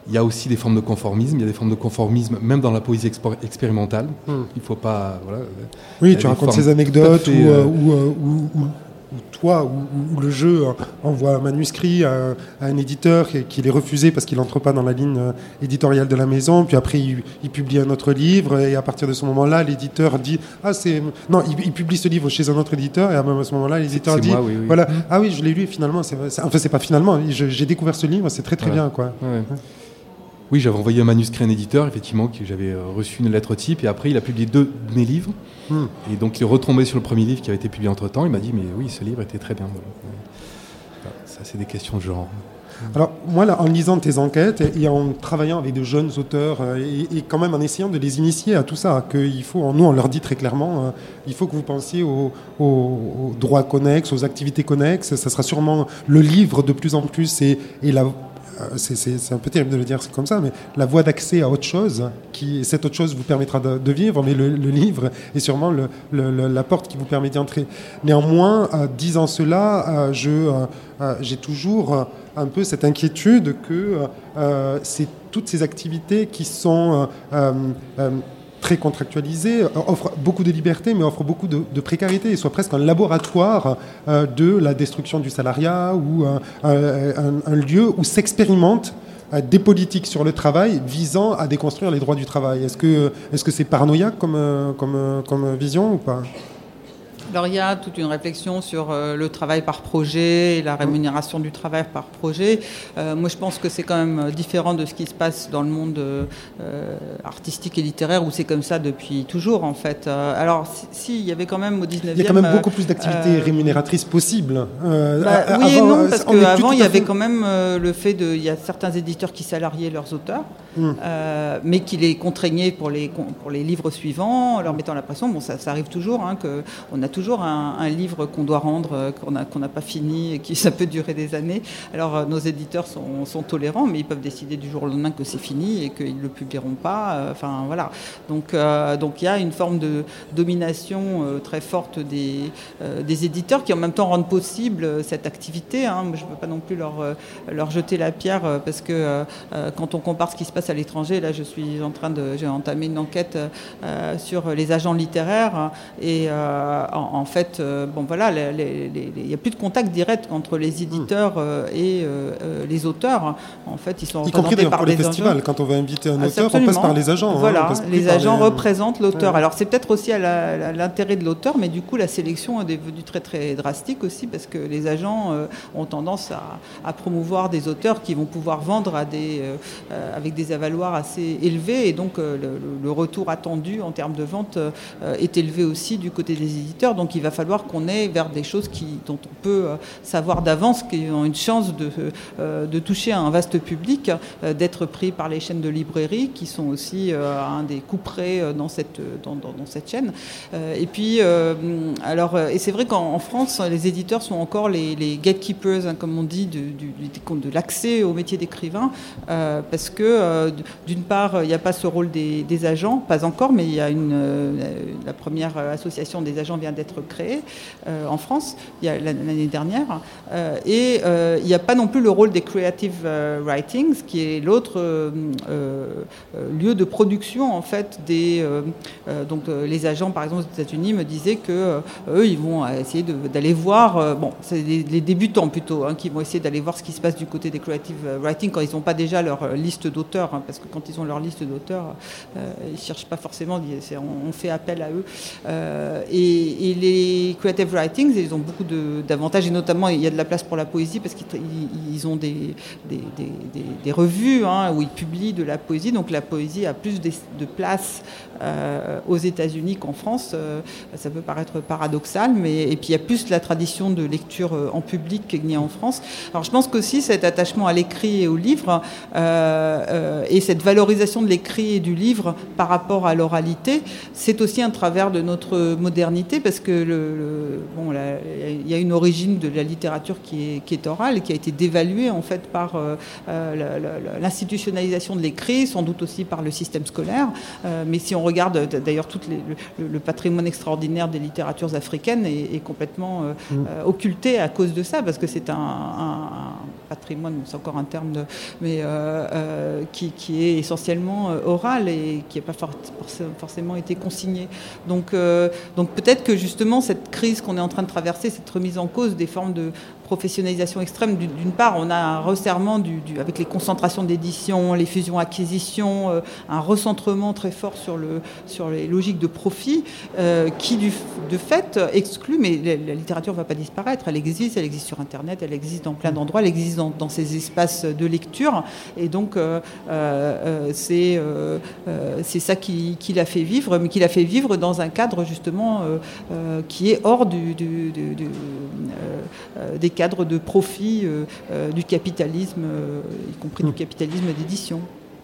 Speaker 15: Il y a aussi des formes de conformisme. Il y a des formes de conformisme même dans la poésie expo- expérimentale. Mm. Il ne faut pas... Voilà,
Speaker 3: oui, tu racontes ces anecdotes où,
Speaker 15: euh,
Speaker 3: où, où, où, où toi, où, où le jeu envoie un manuscrit à, à un éditeur et qu'il est refusé parce qu'il n'entre pas dans la ligne éditoriale de la maison. Puis après, il, il publie un autre livre. Et à partir de ce moment-là, l'éditeur dit... Ah, c'est... Non, il, il publie ce livre chez un autre éditeur. Et à ce moment-là, l'éditeur
Speaker 15: c'est
Speaker 3: dit...
Speaker 15: Moi, oui, oui.
Speaker 3: Voilà, ah oui, je l'ai lu et finalement... C'est, c'est, enfin, c'est pas finalement. Je, j'ai découvert ce livre, c'est très très voilà. bien, quoi.
Speaker 15: Ouais. Oui, j'avais envoyé un manuscrit à un éditeur, effectivement, que j'avais reçu une lettre type, et après il a publié deux de mes livres, mm. et donc il est retombé sur le premier livre qui avait été publié entre-temps, il m'a dit, mais oui, ce livre était très bien. Voilà. Ça, c'est des questions de genre.
Speaker 3: Alors, moi, là, en lisant tes enquêtes et en travaillant avec de jeunes auteurs, et, et quand même en essayant de les initier à tout ça, qu'il faut, nous, on leur dit très clairement, euh, il faut que vous pensiez aux, aux, aux droits connexes, aux activités connexes, ça sera sûrement le livre de plus en plus, et, et la... C'est, c'est, c'est un peu terrible de le dire comme ça, mais la voie d'accès à autre chose, qui, cette autre chose vous permettra de, de vivre, mais le, le livre est sûrement le, le, le, la porte qui vous permet d'y entrer. Néanmoins, euh, disant cela, euh, je, euh, euh, j'ai toujours euh, un peu cette inquiétude que euh, c'est toutes ces activités qui sont... Euh, euh, très contractualisé, offre beaucoup de liberté, mais offre beaucoup de, de précarité, et soit presque un laboratoire euh, de la destruction du salariat, ou euh, un, un lieu où s'expérimentent euh, des politiques sur le travail visant à déconstruire les droits du travail. Est-ce que, est-ce que c'est paranoïaque comme, comme, comme vision ou pas ?
Speaker 16: Alors il y a toute une réflexion sur euh, le travail par projet et la rémunération du travail par projet. Euh, moi je pense que c'est quand même différent de ce qui se passe dans le monde euh, artistique et littéraire où c'est comme ça depuis toujours en fait. Euh, alors si, si, il y avait quand même au dix-neuvième...
Speaker 3: Il y a quand même beaucoup plus d'activités euh, rémunératrices possibles.
Speaker 16: Euh, bah, oui avant, et non, parce qu'avant il y avait quand même euh, le fait de... Il y a certains éditeurs qui salariaient leurs auteurs, mmh. euh, mais qui les contraignaient pour les, pour les livres suivants, en leur mettant la pression. Bon ça, ça arrive toujours, hein, qu'on a toujours Un, un livre qu'on doit rendre, qu'on n'a qu'on n'a pas fini et qui ça peut durer des années. Alors euh, nos éditeurs sont, sont tolérants, mais ils peuvent décider du jour au lendemain que c'est fini et qu'ils ne le publieront pas. Euh, enfin voilà. Donc euh, donc il y a une forme de domination euh, très forte des euh, des éditeurs qui en même temps rendent possible euh, cette activité. Hein. Moi, je ne peux pas non plus leur euh, leur jeter la pierre euh, parce que euh, quand on compare ce qui se passe à l'étranger, là je suis en train de j'ai entamé une enquête euh, sur les agents littéraires et euh, en En fait, euh, bon voilà, il n'y a plus de contact direct entre les éditeurs euh, et euh, les auteurs. En fait, ils sont
Speaker 3: y compris
Speaker 16: représentés par
Speaker 3: pour
Speaker 16: les
Speaker 3: les festivals.
Speaker 16: agents.
Speaker 3: Quand on va inviter un
Speaker 16: ah,
Speaker 3: auteur, on passe par les agents.
Speaker 16: Voilà,
Speaker 3: hein,
Speaker 16: les agents les... représentent l'auteur.
Speaker 3: Ouais.
Speaker 16: Alors c'est peut-être aussi à, la, à l'intérêt de l'auteur, mais du coup la sélection est devenue très très drastique aussi parce que les agents euh, ont tendance à, à promouvoir des auteurs qui vont pouvoir vendre à des, euh, avec des avaloirs assez élevés et donc euh, le, le retour attendu en termes de vente euh, est élevé aussi du côté des éditeurs. Donc il va falloir qu'on ait vers des choses qui, dont on peut euh, savoir d'avance qu'ils ont une chance de, euh, de toucher un vaste public, euh, d'être pris par les chaînes de librairie qui sont aussi euh, un des couperets dans cette, dans, dans, dans cette chaîne. Euh, et puis, euh, alors, et c'est vrai qu'en en France, les éditeurs sont encore les, les gatekeepers, hein, comme on dit, du, du, de l'accès au métier d'écrivain, euh, parce que euh, d'une part, il n'y a pas ce rôle des, des agents, pas encore, mais il y a une, euh, la première association des agents vient d'être créée euh, en France, il y a l'année dernière, euh, et euh, il n'y a pas non plus le rôle des creative euh, writings, qui est l'autre euh, euh, lieu de production en fait des euh, euh, donc euh, les agents par exemple aux États-Unis me disaient que euh, eux ils vont essayer de, d'aller voir euh, bon c'est les, les débutants plutôt hein, qui vont essayer d'aller voir ce qui se passe du côté des creative writing quand ils n'ont pas déjà leur liste d'auteurs hein, parce que quand ils ont leur liste d'auteurs euh, ils cherchent pas forcément on, on fait appel à eux euh, et, et les creative writings ils ont beaucoup de, d'avantages et notamment il y a de la place pour la poésie parce qu'ils ils ont des, des, des, des, des revues hein, où ils publient de la poésie donc la poésie a plus de, de place euh, aux États-Unis qu'en France euh, ça peut paraître paradoxal mais et puis il y a plus la tradition de lecture en public qu'il n'y a en France. Alors je pense qu'aussi cet attachement à l'écrit et au livre euh, euh, et cette valorisation de l'écrit et du livre par rapport à l'oralité c'est aussi un travers de notre modernité parce puisque le, le, bon, il y a une origine de la littérature qui est, qui est orale et qui a été dévaluée en fait par euh, euh, l'institutionnalisation de l'écrit, sans doute aussi par le système scolaire. Euh, mais si on regarde d'ailleurs tout les, le, le patrimoine extraordinaire des littératures africaines est, est complètement euh, mmh. euh, occulté à cause de ça, parce que c'est un, un, un patrimoine, c'est encore un terme, de, mais euh, euh, qui, qui est essentiellement oral et qui n'a pas for forcément été consigné. Donc, euh, donc peut-être que justement cette crise qu'on est en train de traverser, cette remise en cause des formes de professionnalisation extrême, d'une part, on a un resserrement du, du, avec les concentrations d'édition, les fusions-acquisitions, euh, un recentrement très fort sur, le, sur les logiques de profit euh, qui, du, de fait, exclut, mais la, la littérature ne va pas disparaître, elle existe, elle existe sur Internet, elle existe dans plein d'endroits, elle existe dans, dans ces espaces de lecture, et donc euh, euh, c'est euh, euh, ça qui, qui l'a fait vivre, mais qui l'a fait vivre dans un cadre justement euh, euh, qui est hors du, du, du, du, euh, des cadres de profit euh, euh, du capitalisme, euh, y compris mmh. du capitalisme d'édition.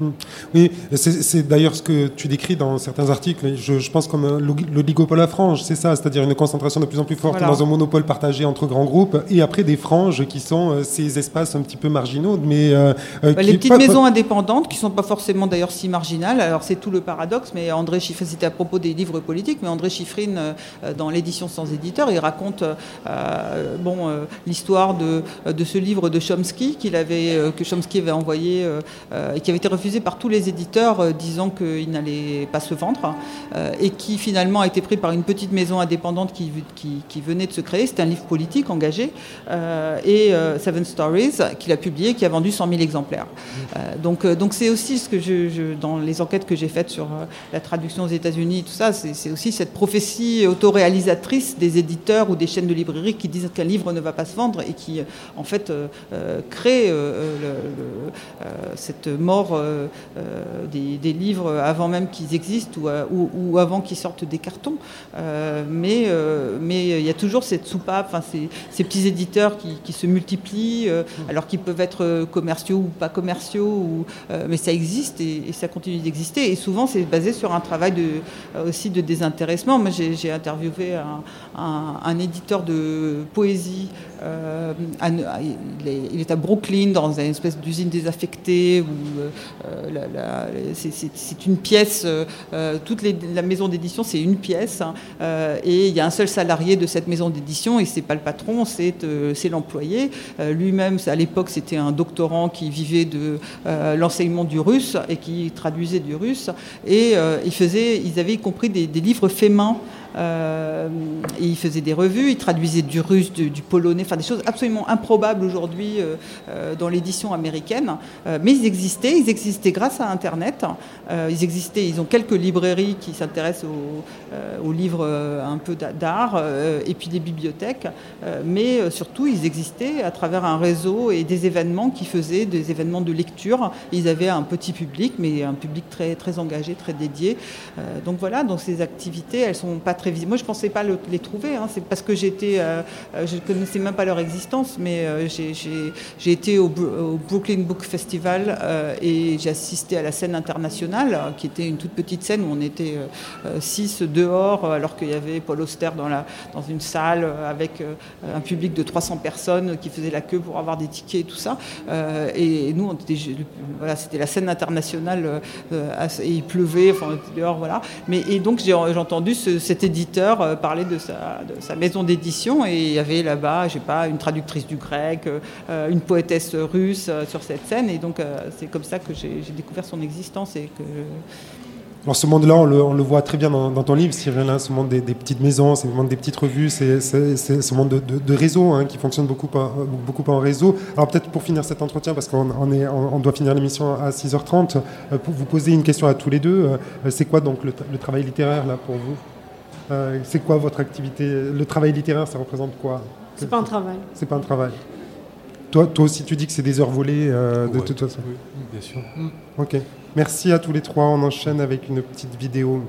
Speaker 3: Oui, c'est d'ailleurs ce que tu décris dans certains articles, je, je pense comme l'oligopole à franges, c'est ça, c'est-à-dire une concentration de plus en plus forte voilà. dans un monopole partagé entre grands groupes, et après des franges qui sont euh, ces espaces un petit peu marginaux. Mais, euh,
Speaker 16: bah,
Speaker 3: qui
Speaker 16: les petites
Speaker 3: pas,
Speaker 16: maisons
Speaker 3: pas...
Speaker 16: indépendantes, qui ne sont pas forcément d'ailleurs si marginales, alors c'est tout le paradoxe, mais André Chiffrine, c'était à propos des livres politiques, mais André Chiffrine, euh, dans l'édition sans éditeur, il raconte euh, bon, euh, l'histoire de, de ce livre de Chomsky, qu'il avait, euh, que Chomsky avait envoyé, euh, et qui avait été refusé par tous les éditeurs euh, disant qu'il n'allait pas se vendre euh, et qui finalement a été pris par une petite maison indépendante qui, qui, qui venait de se créer. C'était un livre politique engagé euh, et euh, Seven Stories qu'il a publié, qui a vendu cent mille exemplaires. Euh, donc euh, donc c'est aussi ce que je, je dans les enquêtes que j'ai faites sur euh, la traduction aux États-Unis, tout ça, c'est aussi cette prophétie autoréalisatrice des éditeurs ou des chaînes de librairies qui disent qu'un livre ne va pas se vendre et qui en fait euh, euh, créent euh, le, le, euh, cette mort euh, Euh, des, des livres avant même qu'ils existent ou, ou, ou avant qu'ils sortent des cartons. Euh, mais euh, mais il y a toujours cette soupape, enfin, ces, ces petits éditeurs qui, qui se multiplient, euh, alors qu'ils peuvent être commerciaux ou pas commerciaux, ou, euh, mais ça existe et, et ça continue d'exister. Et souvent, c'est basé sur un travail de, aussi de désintéressement. Moi, j'ai interviewé un, un, un éditeur de poésie. Euh, à, il, est, il est à Brooklyn, dans une espèce d'usine désaffectée où euh, la, la, c'est une pièce, euh, toute les, la maison d'édition c'est une pièce, hein, euh, et il y a un seul salarié de cette maison d'édition et c'est pas le patron, c'est euh, l'employé. Euh, Lui-même, à l'époque, c'était un doctorant qui vivait de euh, l'enseignement du russe et qui traduisait du russe, et euh, il faisait, ils avaient compris des, des livres faits main. Euh, et il faisait des revues, il traduisait du russe, du, du polonais, enfin des choses absolument improbables aujourd'hui euh, euh, dans l'édition américaine. Euh, mais ils existaient, ils existaient grâce à Internet. Euh, ils existaient, ils ont quelques librairies qui s'intéressent aux, euh, aux livres euh, un peu d'art, euh, et puis des bibliothèques. Euh, mais euh, surtout, ils existaient à travers un réseau et des événements qui faisaient des événements de lecture. Ils avaient un petit public, mais un public très très engagé, très dédié. Euh, donc voilà, donc ces activités, elles sont pas très visibles. Moi, je ne pensais pas le, les trouver. Hein. C'est parce que j'étais, euh, je ne connaissais même pas leur existence, mais euh, j'ai été au, au Brooklyn Book Festival euh, et j'ai assisté à la scène internationale, euh, qui était une toute petite scène où on était euh, six dehors, alors qu'il y avait Paul Auster dans, la, dans une salle euh, avec euh, un public de trois cents personnes qui faisaient la queue pour avoir des tickets et tout ça. Euh, et nous, on était, voilà, c'était la scène internationale euh, et il pleuvait, enfin, on était dehors, voilà. Mais, et donc, j'ai entendu ce, cet éditeur euh, parler de sa, de sa maison d'édition et il y avait là-bas, je sais pas, une traductrice du grec, euh, une poétesse russe euh, sur cette scène, et donc euh, c'est comme ça que j'ai découvert son existence et que je...
Speaker 3: Alors ce monde-là, on le, on le voit très bien dans, dans ton livre, Cyril, hein, ce monde des, des petites maisons, ce monde des petites revues, c'est ce monde de, de, de réseau, hein, qui fonctionne beaucoup, par, beaucoup en réseau. Alors peut-être pour finir cet entretien, parce qu'on on est, on, on doit finir l'émission à six heures trente, euh, pour vous poser une question à tous les deux, euh, c'est quoi donc le, le travail littéraire là pour vous? euh, C'est quoi votre activité? Le travail littéraire, ça représente quoi?
Speaker 5: C'est pas un travail.
Speaker 3: C'est pas un travail. Toi, toi aussi, tu dis que c'est des heures volées, euh, de ouais, toute façon.
Speaker 15: Oui, bien sûr.
Speaker 3: Ok. Merci à tous les trois. On enchaîne avec une petite vidéo.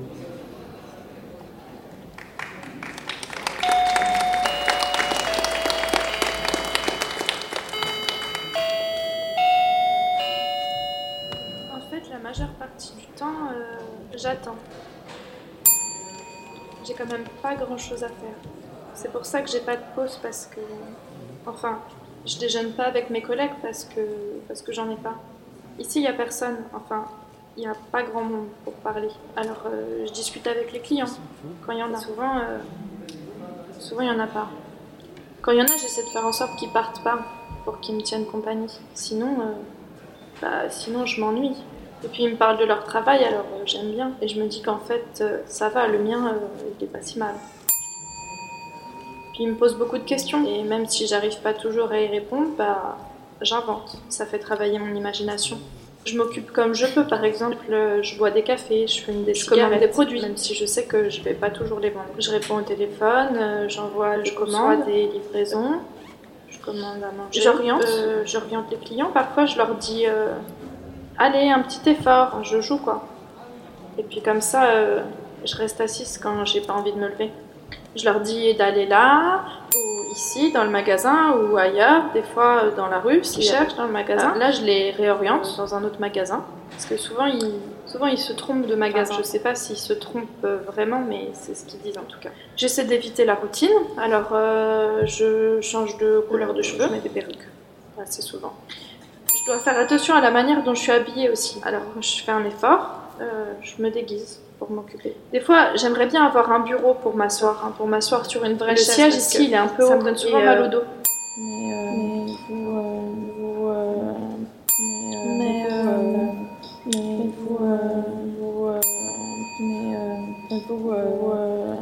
Speaker 11: En fait, la majeure partie du temps, euh, j'attends.
Speaker 17: j'ai quand même pas grand chose à faire. C'est pour ça que j'ai pas de pause parce que, enfin, je déjeune pas avec mes collègues parce que, parce que j'en ai pas. Ici, il y a personne, enfin, il y a pas grand monde pour parler. Alors, euh, je discute avec les clients quand il y en a. Souvent, euh, souvent il y en a pas. Quand il y en a, j'essaie de faire en sorte qu'ils partent pas pour qu'ils me tiennent compagnie. Sinon, euh, bah, sinon je m'ennuie. Et puis ils me parlent de leur travail, alors euh, j'aime bien. Et je me dis qu'en fait, euh, ça va, le mien, euh, il est pas si mal. Puis ils me posent beaucoup de questions. Et même si j'arrive pas toujours à y répondre, bah, j'invente. Ça fait travailler mon imagination. Je m'occupe comme je peux. Par exemple, euh, je bois des cafés, je fume des cigarettes, je commande des produits, même si je sais que je vais pas toujours les vendre. Je réponds au téléphone, euh, j'envoie, je commande des livraisons. Je commande à manger. J'oriente, euh, j'oriente les clients. Parfois, je leur dis euh, allez, un petit effort, je joue quoi. Et puis comme ça, euh, je reste assise quand j'ai pas envie de me lever. Je leur dis d'aller là, ou ici, dans le magasin, ou ailleurs, des fois dans la rue, s'ils cherchent dans le magasin. Là, je les réoriente dans un autre magasin, parce que souvent, ils, souvent, ils se trompent de magasin. Je sais pas s'ils se trompent vraiment, mais c'est ce qu'ils disent en tout cas. J'essaie d'éviter la routine, alors euh, je change de couleur de cheveux, je mets des perruques, assez souvent. Je dois faire attention à la manière dont je suis habillée aussi. Alors, je fais un effort, euh, je me déguise pour m'occuper. Des fois, j'aimerais bien avoir un bureau pour m'asseoir, hein, pour m'asseoir sur une vraie chaise. Le siège ici, il est un peu haut, ça me donne souvent mal au dos. Mais, euh, mais vous, euh, vous, euh, mais, euh, mais vous, euh, vous, euh, mais, euh, vous, euh,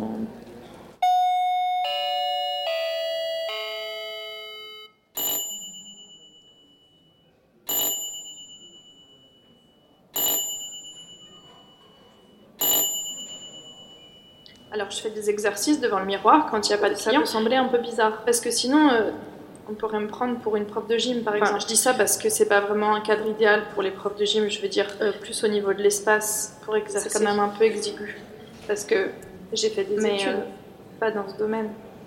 Speaker 17: Alors je fais des exercices devant le miroir quand il n'y a pas de clients. Ça peut sembler un peu bizarre parce que sinon euh, on pourrait me prendre pour une prof de gym par exemple. Enfin, je dis ça parce que c'est pas vraiment un cadre idéal pour les profs de gym. Je veux dire euh, plus au niveau de l'espace pour exercer. C'est quand même un peu exigu parce que j'ai fait des Mais, études, euh, pas dans ce domaine.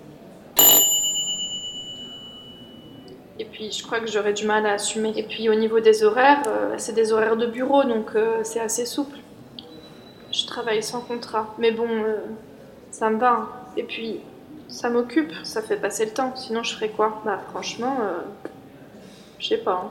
Speaker 17: Et puis je crois que j'aurais du mal à assumer. Et puis au niveau des horaires, euh, c'est des horaires de bureau donc euh, c'est assez souple. Je travaille sans contrat, mais bon. Euh, Ça me va, hein. Et puis ça m'occupe, ça fait passer le temps. Sinon je ferais quoi? Bah franchement, euh, je sais pas. Hein.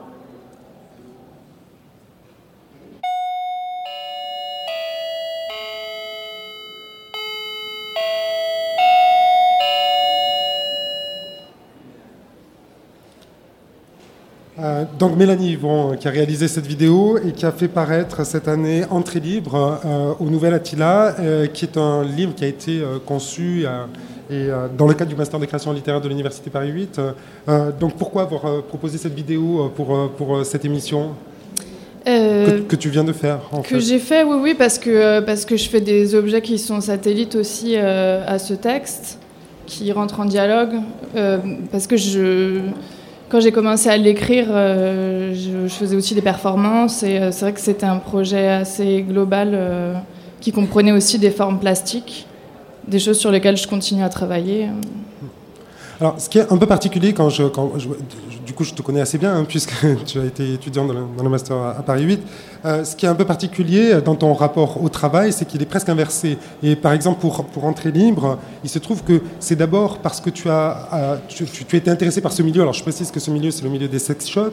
Speaker 3: Euh, donc Mélanie Yvon, qui a réalisé cette vidéo et qui a fait paraître cette année Entrée libre euh, au Nouvel Attila, euh, qui est un livre qui a été euh, conçu euh, et, euh, dans le cadre du Master de création littéraire de l'Université Paris huit. Euh, donc pourquoi avoir euh, proposé cette vidéo pour, pour euh, cette émission euh, que, que tu viens de faire en
Speaker 18: Que
Speaker 3: fait.
Speaker 18: j'ai fait, oui, oui, parce que, parce que je fais des objets qui sont satellites aussi euh, à ce texte, qui rentrent en dialogue, euh, parce que je... Quand j'ai commencé à l'écrire, euh, je, je faisais aussi des performances et euh, c'est vrai que c'était un projet assez global euh, qui comprenait aussi des formes plastiques, des choses sur lesquelles je continue à travailler.
Speaker 3: Alors, ce qui est un peu particulier, quand je, quand je, du coup, je te connais assez bien, hein, puisque tu as été étudiant dans le, dans le master à, à Paris huit, euh, ce qui est un peu particulier dans ton rapport au travail, c'est qu'il est presque inversé. Et par exemple, pour, pour Entrée libre, il se trouve que c'est d'abord parce que tu as, euh, tu, tu, tu étais intéressé par ce milieu, alors je précise que ce milieu, c'est le milieu des sex shops,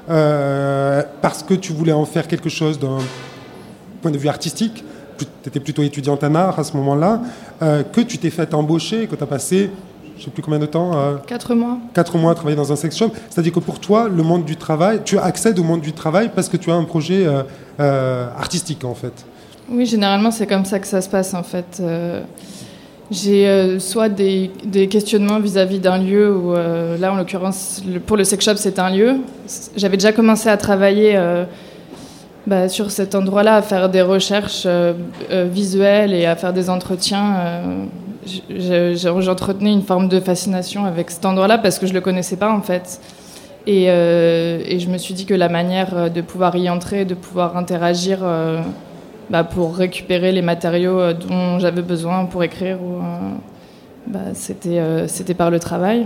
Speaker 3: euh, parce que tu voulais en faire quelque chose d'un point de vue artistique, tu étais plutôt étudiante en art à ce moment-là, euh, que tu t'es fait embaucher, que tu as passé... je ne sais plus combien de temps. Euh,
Speaker 18: quatre mois.
Speaker 3: Quatre mois à travailler dans un sex shop. C'est-à-dire que pour toi, le monde du travail, tu accèdes au monde du travail parce que tu as un projet euh, euh, artistique, en fait.
Speaker 18: Oui, généralement, c'est comme ça que ça se passe, en fait. Euh, j'ai euh, soit des, des questionnements vis-à-vis d'un lieu, où euh, là, en l'occurrence, le, pour le sex shop, c'est un lieu. J'avais déjà commencé à travailler euh, bah, sur cet endroit-là, à faire des recherches euh, euh, visuelles et à faire des entretiens. Euh, J'entretenais une forme de fascination avec cet endroit-là parce que je ne le connaissais pas en fait. Et, euh, et je me suis dit que la manière de pouvoir y entrer, de pouvoir interagir euh, bah, pour récupérer les matériaux dont j'avais besoin pour écrire, ou, euh, bah, c'était, euh, c'était par le travail.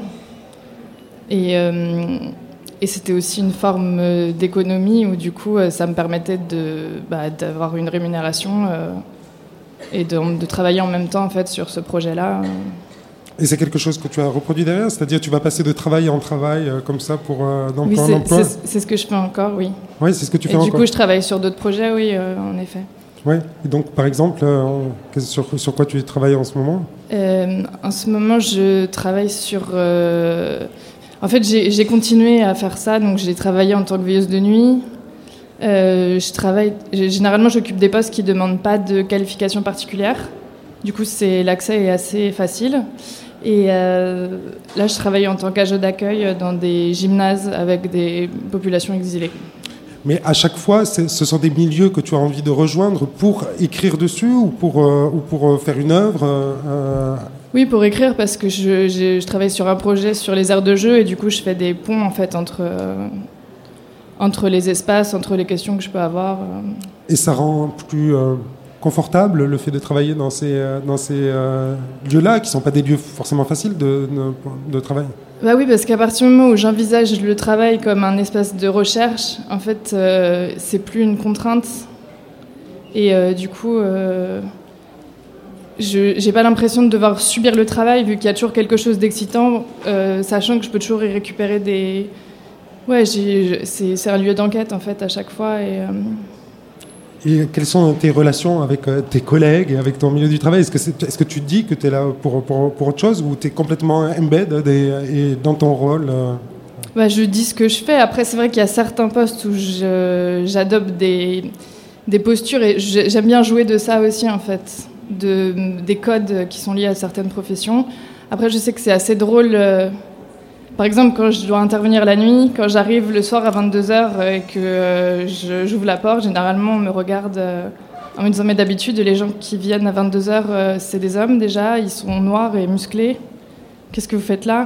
Speaker 18: Et, euh, et c'était aussi une forme d'économie où du coup ça me permettait de, bah, d'avoir une rémunération euh, et de, de travailler en même temps en fait sur ce projet-là.
Speaker 3: Et c'est quelque chose que tu as reproduit derrière, c'est-à-dire tu vas passer de travail en travail euh, comme ça pour euh, d'emploi
Speaker 18: oui,
Speaker 3: en emploi.
Speaker 18: C'est, c'est ce que je fais encore, oui.
Speaker 3: Oui, c'est ce que tu
Speaker 18: et
Speaker 3: fais
Speaker 18: encore.
Speaker 3: encore.
Speaker 18: Du coup, je travaille sur d'autres projets, oui, euh, en effet.
Speaker 3: Oui. Et donc, par exemple, euh, sur, sur quoi tu travailles en ce moment ?
Speaker 18: euh, En ce moment, je travaille sur. Euh, en fait, j'ai, j'ai continué à faire ça, donc j'ai travaillé en tant que veilleuse de nuit. Euh, je travaille. Généralement, j'occupe des postes qui ne demandent pas de qualification particulière. Du coup, c'est, l'accès est assez facile. Et euh, là, je travaille en tant qu'agent d'accueil dans des gymnases avec des populations exilées.
Speaker 3: Mais à chaque fois, c'est, ce sont des milieux que tu as envie de rejoindre pour écrire dessus ou pour, euh, ou pour faire une œuvre euh...
Speaker 18: Oui, pour écrire, parce que je, je, je travaille sur un projet sur les aires de jeu et du coup, je fais des ponts en fait, entre, euh, entre les espaces, entre les questions que je peux avoir. Euh.
Speaker 3: Et ça rend plus euh, confortable le fait de travailler dans ces, dans ces euh, lieux-là, qui ne sont pas des lieux forcément faciles de, de, de travail ?
Speaker 18: Bah oui, parce qu'à partir du moment où j'envisage le travail comme un espace de recherche, en fait, euh, c'est plus une contrainte. Et euh, du coup, euh, je j'ai pas l'impression de devoir subir le travail, vu qu'il y a toujours quelque chose d'excitant, euh, sachant que je peux toujours y récupérer des... Ouais, j'ai, c'est, c'est un lieu d'enquête, en fait, à chaque fois. Et, euh...
Speaker 3: et quelles sont tes relations avec euh, tes collègues et avec ton milieu du travail ? Est-ce que, c'est, est-ce que tu te dis que tu es là pour, pour, pour autre chose ou tu es complètement embed et, et dans ton rôle euh...
Speaker 18: bah, Je dis ce que je fais. Après, c'est vrai qu'il y a certains postes où je, j'adopte des, des postures et j'aime bien jouer de ça aussi, en fait, de, des codes qui sont liés à certaines professions. Après, je sais que c'est assez drôle... Euh, Par exemple, quand je dois intervenir la nuit, quand j'arrive le soir à vingt-deux heures et que euh, je, j'ouvre la porte, généralement on me regarde euh, en me disant mais d'habitude les gens qui viennent à vingt-deux heures euh, c'est des hommes déjà, ils sont noirs et musclés. Qu'est-ce que vous faites là ?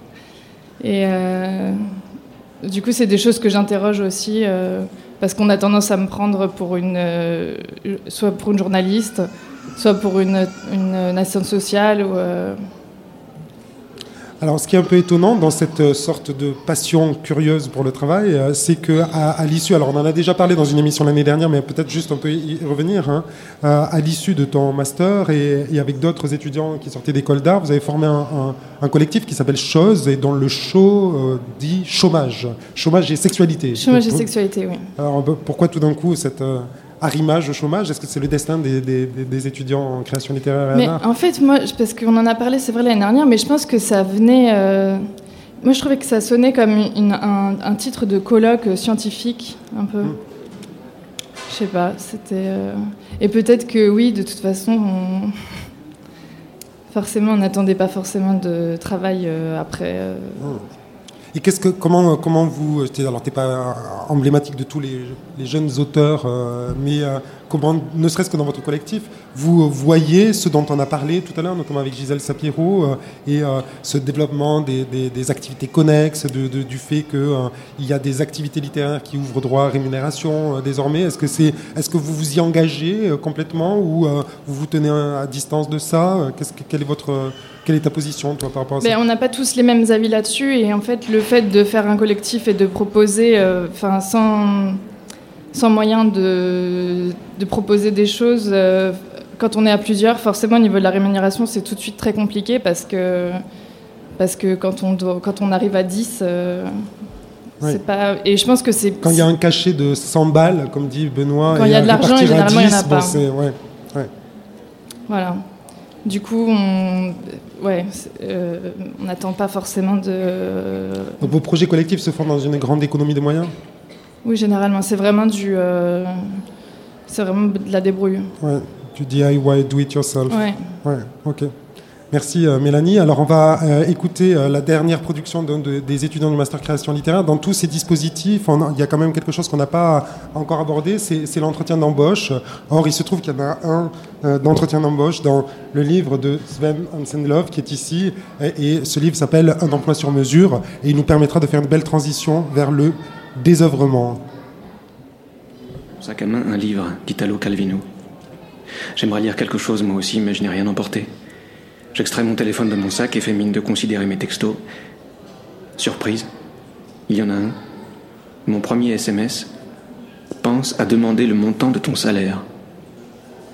Speaker 18: Et euh, du coup c'est des choses que j'interroge aussi euh, parce qu'on a tendance à me prendre pour une euh, soit pour une journaliste, soit pour une, une, une assistante sociale ou euh,
Speaker 3: Alors, ce qui est un peu étonnant dans cette sorte de passion curieuse pour le travail, c'est qu'à à l'issue, alors on en a déjà parlé dans une émission l'année dernière, mais peut-être juste on peut y revenir, hein, à l'issue de ton master et, et avec d'autres étudiants qui sortaient d'école d'art, vous avez formé un, un, un collectif qui s'appelle Chose et dont le show euh, dit chômage, chômage et sexualité.
Speaker 18: Chômage et sexualité, oui.
Speaker 3: Alors, pourquoi tout d'un coup cette... Euh, arrimage au chômage, est-ce que c'est le destin des, des, des étudiants en création littéraire ?
Speaker 18: Mais en fait, moi, parce qu'on en a parlé, c'est vrai, l'année dernière, mais je pense que ça venait... Euh... Moi, je trouvais que ça sonnait comme une, un, un titre de colloque scientifique, un peu. Mm. Je sais pas, c'était... Euh... Et peut-être que, oui, de toute façon, on... forcément, on n'attendait pas forcément de travail euh, après... Euh... Mm.
Speaker 3: Et qu'est-ce que, comment, comment vous, alors t'es pas emblématique de tous les, les jeunes auteurs, euh, mais euh, comment, ne serait-ce que dans votre collectif, vous voyez ce dont on a parlé tout à l'heure, notamment avec Gisèle Sapiro, euh, et euh, ce développement des, des, des activités connexes, de, de, du fait qu'il euh, y a des activités littéraires qui ouvrent droit à rémunération euh, désormais. Est-ce que, c'est, est-ce que vous vous y engagez euh, complètement ou euh, vous vous tenez à distance de ça ? Qu'est-ce que, quelle est votre... Quelle est ta position, toi, par rapport à ça ?
Speaker 18: Ben, on n'a pas tous les mêmes avis là-dessus. Et en fait, le fait de faire un collectif et de proposer, euh, sans, sans moyen de, de proposer des choses, euh, quand on est à plusieurs, forcément, au niveau de la rémunération, c'est tout de suite très compliqué parce que, parce que quand, on doit, quand on arrive à dix... Euh, oui. C'est pas... Et je pense que c'est...
Speaker 3: Quand il y a un cachet de cent balles, comme dit Benoît...
Speaker 18: Quand il y a de l'argent, et généralement, il n'y en a pas.
Speaker 3: Bon, c'est... Ouais, ouais.
Speaker 18: Voilà. Du coup, on ouais, euh, on n'attend pas forcément de...
Speaker 3: Donc vos projets collectifs se font dans une grande économie de moyens ?
Speaker 18: Oui, généralement. C'est vraiment, du, euh, c'est vraiment de la débrouille.
Speaker 3: Ouais, du D I Y, do it yourself.
Speaker 18: Ouais.
Speaker 3: Ouais, ok. Merci euh, Mélanie. Alors on va euh, écouter euh, la dernière production de, de, des étudiants du Master Création Littéraire. Dans tous ces dispositifs, on a, il y a quand même quelque chose qu'on n'a pas encore abordé, c'est, c'est l'entretien d'embauche. Or, il se trouve qu'il y en a un euh, d'entretien d'embauche dans le livre de Sven Hansen-Love qui est ici. Et, et ce livre s'appelle Un emploi sur mesure et il nous permettra de faire une belle transition vers le désœuvrement.
Speaker 19: Sac à main, un livre d'Italo Calvino. J'aimerais lire quelque chose moi aussi, mais je n'ai rien emporté. J'extrais mon téléphone de mon sac et fais mine de considérer mes textos. Surprise, il y en a un. Mon premier S M S. Pense à demander le montant de ton salaire.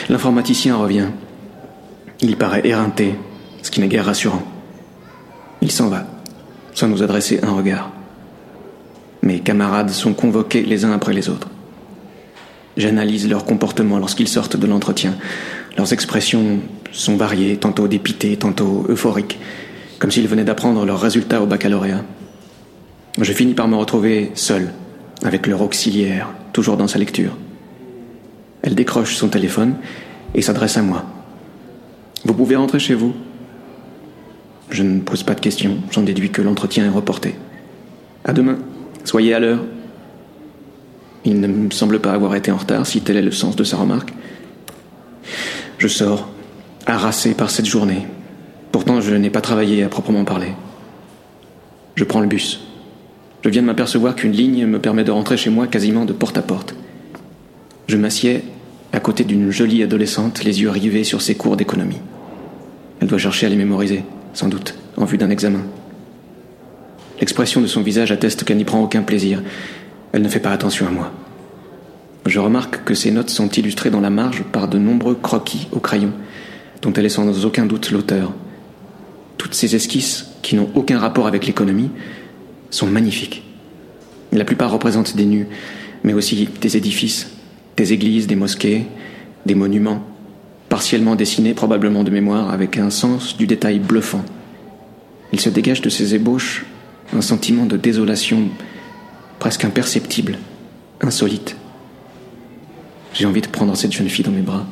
Speaker 19: L'informaticien revient. Il paraît éreinté, ce qui n'est guère rassurant. Il s'en va, sans nous adresser un regard. Mes camarades sont convoqués les uns après les autres. J'analyse leur comportement lorsqu'ils sortent de l'entretien. Leurs expressions sont variées, tantôt dépitées, tantôt euphoriques, comme s'ils venaient d'apprendre leurs résultats au baccalauréat. Je finis par me retrouver seul, avec leur auxiliaire, toujours dans sa lecture. Elle décroche son téléphone et s'adresse à moi. « Vous pouvez rentrer chez vous ?» Je ne pose pas de questions, j'en déduis que l'entretien est reporté. « À demain, soyez à l'heure. » Il ne me semble pas avoir été en retard, si tel est le sens de sa remarque. Je sors, harassé par cette journée. Pourtant, je n'ai pas travaillé à proprement parler. Je prends le bus. Je viens de m'apercevoir qu'une ligne me permet de rentrer chez moi quasiment de porte à porte. Je m'assieds à côté d'une jolie adolescente, les yeux rivés sur ses cours d'économie. Elle doit chercher à les mémoriser, sans doute, en vue d'un examen. L'expression de son visage atteste qu'elle n'y prend aucun plaisir. Elle ne fait pas attention à moi. Je remarque que ses notes sont illustrées dans la marge par de nombreux croquis au crayon, dont elle est sans aucun doute l'auteur. Toutes ces esquisses, qui n'ont aucun rapport avec l'économie, sont magnifiques. La plupart représentent des nus, mais aussi des édifices, des églises, des mosquées, des monuments, partiellement dessinés probablement de mémoire avec un sens du détail bluffant. Il se dégage de ces ébauches un sentiment de désolation presque imperceptible, insolite. J'ai envie de prendre cette jeune fille dans mes bras.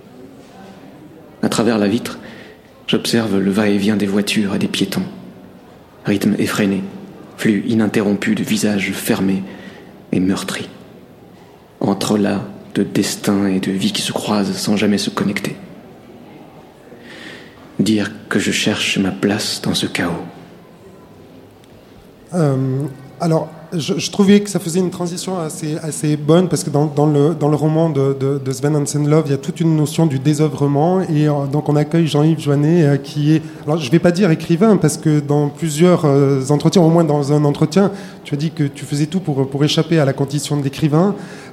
Speaker 19: À travers la vitre, j'observe le va-et-vient des voitures et des piétons. Rythme effréné, flux ininterrompu de visages fermés et meurtris. Entrelacs de destin et de vie qui se croisent sans jamais se connecter. Dire que je cherche ma place dans ce chaos.
Speaker 3: Euh, alors, je, je trouvais que ça faisait une transition assez, assez bonne parce que dans, dans, le, dans le roman de, de, de Sven Hansen-Løve, il y a toute une notion du désœuvrement et euh, donc on accueille Jean-Yves Joannet euh, qui est, alors je ne vais pas dire écrivain parce que dans plusieurs euh, entretiens, au moins dans un entretien, tu as dit que tu faisais tout pour, pour échapper à la condition d'écrivain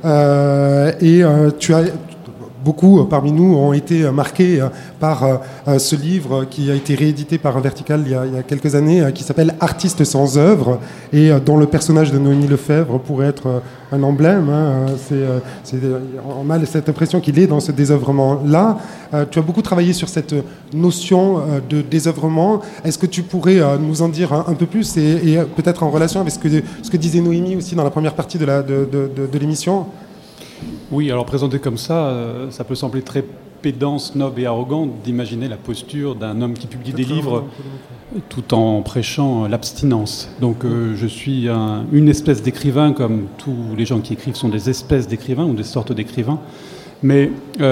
Speaker 3: euh, et euh, tu as... Beaucoup parmi nous ont été marqués par ce livre qui a été réédité par Vertical il y a, il y a quelques années, qui s'appelle « Artiste sans œuvre » et dont le personnage de Noémie Lefebvre pourrait être un emblème. C'est, c'est, on a cette impression qu'il est dans ce désœuvrement-là. Tu as beaucoup travaillé sur cette notion de désœuvrement. Est-ce que tu pourrais nous en dire un peu plus et, et peut-être en relation avec ce que, ce que disait Noémie aussi dans la première partie de, la, de, de, de, de l'émission ?
Speaker 20: Oui, alors présenté comme ça, ça peut sembler très pédant, snob et arrogant d'imaginer la posture d'un homme qui publie des livres tout en prêchant l'abstinence. Donc euh, je suis un, une espèce d'écrivain, comme tous les gens qui écrivent sont des espèces d'écrivains ou des sortes d'écrivains. Mais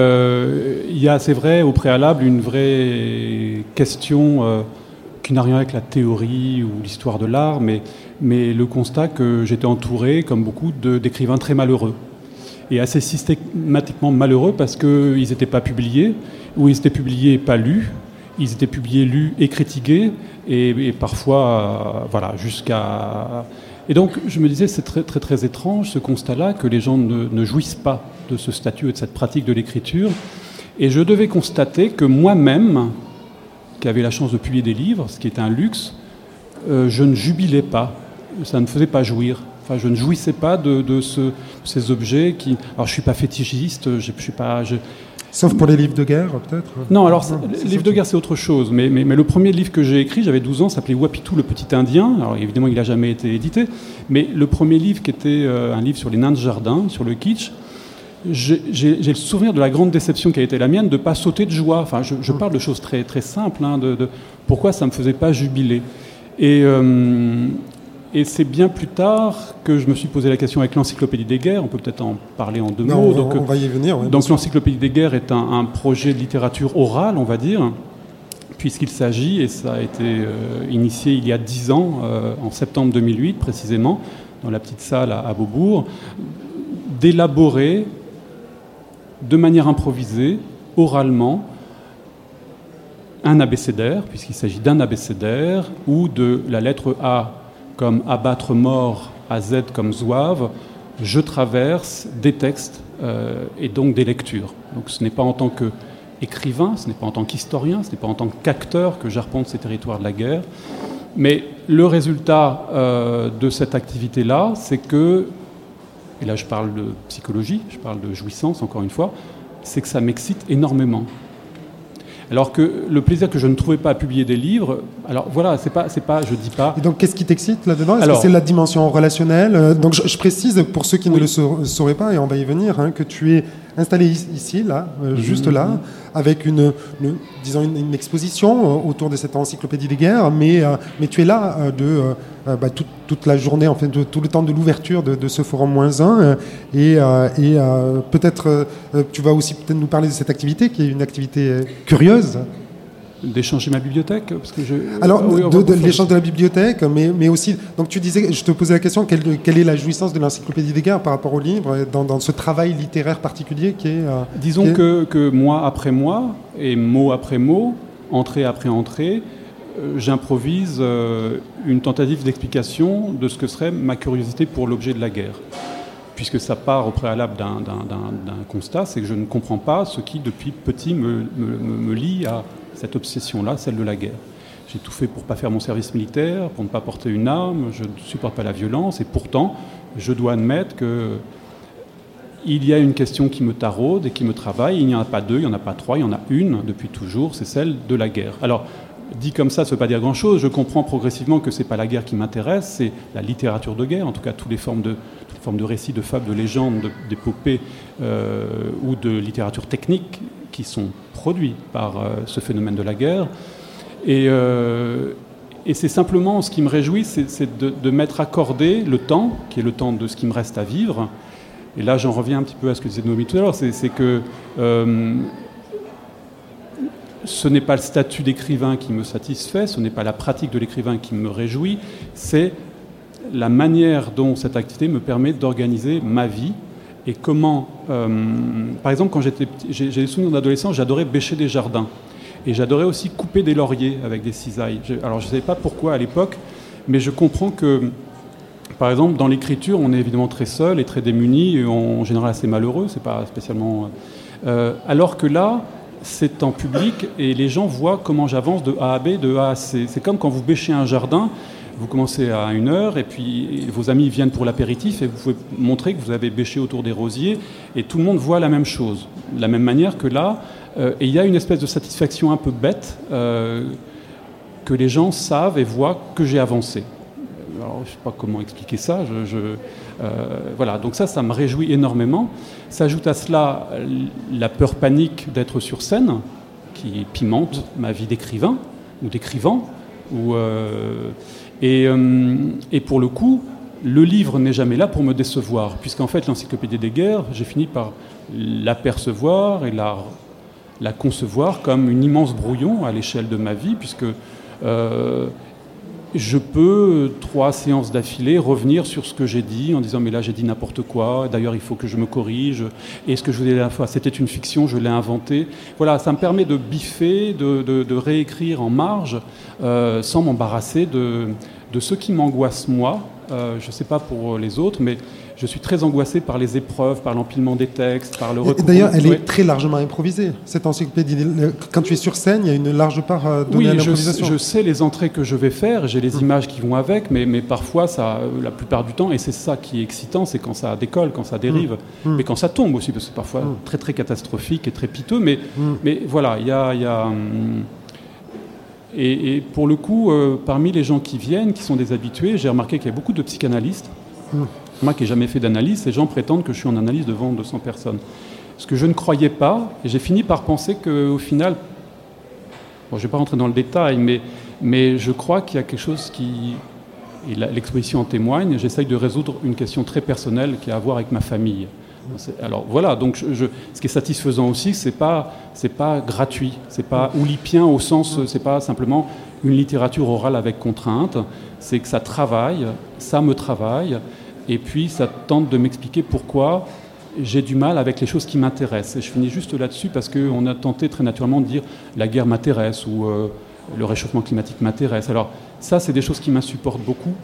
Speaker 20: euh, il y a, c'est vrai, au préalable, une vraie question euh, qui n'a rien avec la théorie ou l'histoire de l'art, mais, mais le constat que j'étais entouré, comme beaucoup, de, d'écrivains très malheureux. Et assez systématiquement malheureux parce qu'ils n'étaient pas publiés, ou ils étaient publiés et pas lus, ils étaient publiés, lus et critiqués, et, et parfois, euh, voilà, jusqu'à... Et donc, je me disais, c'est très, très, très étrange, ce constat-là, que les gens ne, ne jouissent pas de ce statut et de cette pratique de l'écriture. Et je devais constater que moi-même, qui avais la chance de publier des livres, ce qui est un luxe, euh, je ne jubilais pas, ça ne me faisait pas jouir. Enfin, je ne jouissais pas de, de, ce, de ces objets qui... Alors, je ne suis pas fétichiste, je, je suis pas... Je...
Speaker 3: Sauf pour les livres de guerre, peut-être ?
Speaker 20: Non, alors, non, les livres de guerre, c'est autre chose. Mais, mais, mais le premier livre que j'ai écrit, j'avais douze ans, s'appelait Wapitou, le petit Indien. Alors, évidemment, il n'a jamais été édité. Mais le premier livre, qui était euh, un livre sur les nains de jardin, sur le kitsch, j'ai, j'ai, j'ai le souvenir de la grande déception qui a été la mienne de ne pas sauter de joie. Enfin, je, je parle de choses très, très simples, hein, de, de pourquoi ça ne me faisait pas jubiler. Et... Euh, Et c'est bien plus tard que je me suis posé la question avec l'Encyclopédie des guerres. On peut peut-être en parler en deux
Speaker 3: non,
Speaker 20: mots.
Speaker 3: On, donc, on va y venir. Ouais,
Speaker 20: donc l'Encyclopédie des guerres est un, un projet de littérature orale, on va dire, puisqu'il s'agit, et ça a été euh, initié il y a dix ans, euh, en septembre deux mille huit précisément, dans la petite salle à, à Beaubourg, d'élaborer de manière improvisée, oralement, un abécédaire, puisqu'il s'agit d'un abécédaire, ou de la lettre A comme abattre mort, à Z comme zouave, je traverse des textes euh, et donc des lectures. Donc ce n'est pas en tant qu'écrivain, ce n'est pas en tant qu'historien, ce n'est pas en tant qu'acteur que j'arpente ces territoires de la guerre. Mais le résultat euh, de cette activité-là, c'est que, et là je parle de psychologie, je parle de jouissance encore une fois, c'est que ça m'excite énormément. Alors que le plaisir que je ne trouvais pas à publier des livres, alors voilà, c'est pas, c'est pas, je dis pas.
Speaker 3: Et donc, qu'est-ce qui t'excite là-dedans ? Est-ce
Speaker 20: alors,
Speaker 3: que c'est la dimension relationnelle ? Donc, je, je précise pour ceux qui oui. ne le sa- sauraient pas, et on va y venir, hein, que tu es installé ici, là, euh, mmh. juste là, avec une, une disons une, une exposition euh, autour de cette encyclopédie des guerres, mais euh, mais tu es là euh, de euh, bah, tout, toute la journée, en fait, de, tout le temps de l'ouverture de, de ce forum moins un, euh, et, euh, et euh, peut-être euh, tu vas aussi peut-être nous parler de cette activité qui est une activité euh, curieuse.
Speaker 20: D'échanger ma bibliothèque parce que je...
Speaker 3: Alors,
Speaker 20: oui,
Speaker 3: de, de l'échange de la bibliothèque, mais, mais aussi, donc tu disais, je te posais la question, quelle, quelle est la jouissance de l'encyclopédie des guerres par rapport au livre, dans, dans ce travail littéraire particulier qui est... Euh,
Speaker 20: Disons
Speaker 3: qui est...
Speaker 20: Que, que mois après mois, et mot après mot, entrée après entrée, euh, j'improvise euh, une tentative d'explication de ce que serait ma curiosité pour l'objet de la guerre. Puisque ça part au préalable d'un, d'un, d'un, d'un constat, c'est que je ne comprends pas ce qui, depuis petit, me, me, me lie à cette obsession-là, celle de la guerre. J'ai tout fait pour ne pas faire mon service militaire, pour ne pas porter une arme, je ne supporte pas la violence, et pourtant, je dois admettre qu'il y a une question qui me taraude et qui me travaille. Il n'y en a pas deux, il n'y en a pas trois, il y en a une depuis toujours, c'est celle de la guerre. Alors, dit comme ça, ça ne veut pas dire grand-chose. Je comprends progressivement que ce n'est pas la guerre qui m'intéresse, c'est la littérature de guerre, en tout cas toutes les formes de, toutes les formes de récits, de fables, de légendes, de, d'épopées euh, ou de littérature technique qui sont produits par euh, ce phénomène de la guerre. Et, euh, et c'est simplement, ce qui me réjouit, c'est, c'est de, de m'être accordé le temps, qui est le temps de ce qui me reste à vivre. Et là, j'en reviens un petit peu à ce que disait Noémie tout à l'heure, c'est, c'est que euh, ce n'est pas le statut d'écrivain qui me satisfait, ce n'est pas la pratique de l'écrivain qui me réjouit, c'est la manière dont cette activité me permet d'organiser ma vie. Et comment, euh, par exemple, quand j'étais petit, j'ai, j'ai des souvenirs d'adolescence, j'adorais bêcher des jardins. Et j'adorais aussi couper des lauriers avec des cisailles. Je, alors, je ne savais pas pourquoi à l'époque, mais je comprends que, par exemple, dans l'écriture, on est évidemment très seul et très démuni, et on, en général assez malheureux, c'est pas spécialement... Euh, alors que là, c'est en public, et les gens voient comment j'avance de A à B, de A à C. C'est comme quand vous bêchez un jardin. Vous commencez à une heure et puis vos amis viennent pour l'apéritif et vous pouvez montrer que vous avez bêché autour des rosiers et tout le monde voit la même chose. De la même manière que là, euh, et il y a une espèce de satisfaction un peu bête euh, que les gens savent et voient que j'ai avancé. Alors, je ne sais pas comment expliquer ça. Je, je, euh, voilà, donc ça, ça me réjouit énormément. S'ajoute à cela la peur panique d'être sur scène qui pimente ma vie d'écrivain ou d'écrivant. Ou, euh, Et, euh, et pour le coup, le livre n'est jamais là pour me décevoir, puisqu'en fait, l'encyclopédie des guerres, j'ai fini par l'apercevoir et la, la concevoir comme une immense brouillon à l'échelle de ma vie, puisque euh, je peux, trois séances d'affilée, revenir sur ce que j'ai dit en disant « mais là, j'ai dit n'importe quoi, d'ailleurs, il faut que je me corrige, et ce que je vous ai dit la dernière fois, c'était une fiction, je l'ai inventé ». Voilà, ça me permet de biffer, de, de, de réécrire en marge, euh, sans m'embarrasser de, de ce qui m'angoisse moi. Euh, je ne sais pas pour les autres, mais je suis très angoissé par les épreuves, par l'empilement des textes, par le recours.
Speaker 3: D'ailleurs, elle
Speaker 20: ouais.
Speaker 3: est très largement improvisée, cette encyclopédie. Quand tu es sur scène, il y a une large part donnée
Speaker 20: oui,
Speaker 3: à l'improvisation.
Speaker 20: Oui, je, je sais les entrées que je vais faire, j'ai les mmh. images qui vont avec, mais, mais parfois, ça, la plupart du temps, et c'est ça qui est excitant, c'est quand ça décolle, quand ça dérive, mmh. mais quand ça tombe aussi, parce que c'est parfois mmh. très très catastrophique et très piteux, mais, mmh. mais voilà, il y a... Y a hum, et, et pour le coup, euh, parmi les gens qui viennent, qui sont des habitués, j'ai remarqué qu'il y a beaucoup de psychanalystes. Mmh. Moi qui n'ai jamais fait d'analyse, ces gens prétendent que je suis en analyse devant deux cents personnes. Ce que je ne croyais pas, et j'ai fini par penser qu'au final, bon, je ne vais pas rentrer dans le détail, mais, mais je crois qu'il y a quelque chose qui, et l'exposition en témoigne, j'essaye de résoudre une question très personnelle qui a à voir avec ma famille. Alors voilà, donc je, je, ce qui est satisfaisant aussi, c'est pas, c'est pas gratuit, c'est pas oulipien au sens, c'est pas simplement une littérature orale avec contrainte, c'est que ça travaille, ça me travaille, et puis ça tente de m'expliquer pourquoi j'ai du mal avec les choses qui m'intéressent. Et je finis juste là-dessus parce qu'on a tenté très naturellement de dire la guerre m'intéresse ou euh, le réchauffement climatique m'intéresse. Alors ça, c'est des choses qui m'insupportent beaucoup.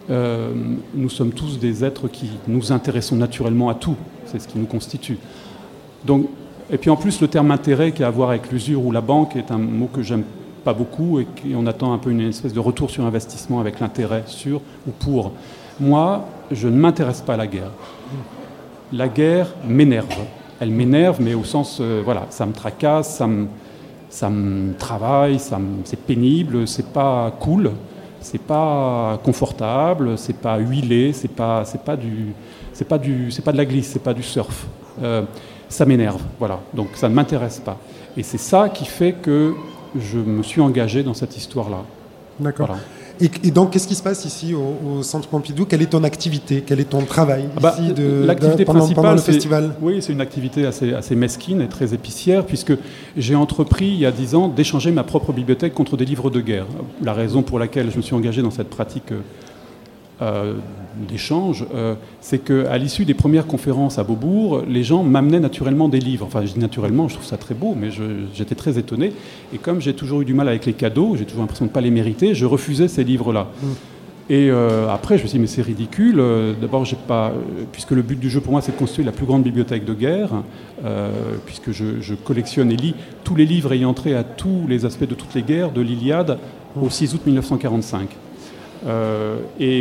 Speaker 20: euh, nous sommes tous des êtres qui nous intéressons naturellement à tout. C'est ce qui nous constitue. Donc, et puis en plus, le terme intérêt qui a à voir avec l'usure ou la banque est un mot que j'aime pas beaucoup et qu'on attend un peu une espèce de retour sur investissement avec l'intérêt sur ou pour. Moi, je ne m'intéresse pas à la guerre. La guerre m'énerve. Elle m'énerve, mais au sens, euh, voilà, ça me tracasse, ça me, ça me travaille, ça me, c'est pénible, c'est pas cool, c'est pas confortable, c'est pas huilé, c'est pas, c'est pas du, c'est pas du, c'est pas de la glisse, c'est pas du surf. Euh, ça m'énerve, voilà. Donc ça ne m'intéresse pas. Et c'est ça qui fait que je me suis engagé dans cette histoire-là.
Speaker 3: D'accord.
Speaker 20: Voilà.
Speaker 3: Et, et donc, qu'est-ce qui se passe ici au, au Centre Pompidou? Quelle est ton activité? Quel est ton travail ici
Speaker 20: bah,
Speaker 3: de,
Speaker 20: l'activité
Speaker 3: de, pendant,
Speaker 20: principale,
Speaker 3: pendant le
Speaker 20: c'est,
Speaker 3: festival?
Speaker 20: Oui, c'est une activité assez, assez mesquine et très épicière, puisque j'ai entrepris, il y a dix ans, d'échanger ma propre bibliothèque contre des livres de guerre. La raison pour laquelle je me suis engagé dans cette pratique euh, d'échange, euh, c'est qu'à l'issue des premières conférences à Beaubourg, les gens m'amenaient naturellement des livres. Enfin, je dis naturellement, je trouve ça très beau, mais je, j'étais très étonné. Et comme j'ai toujours eu du mal avec les cadeaux, j'ai toujours l'impression de ne pas les mériter, je refusais ces livres-là. Mmh. Et euh, après, je me suis dit, mais c'est ridicule. Euh, d'abord, j'ai pas, euh, puisque le but du jeu pour moi, c'est de constituer la plus grande bibliothèque de guerre, euh, puisque je, je collectionne et lis tous les livres ayant trait à tous les aspects de toutes les guerres, de l'Iliade au six août mille neuf cent quarante-cinq. Euh, et,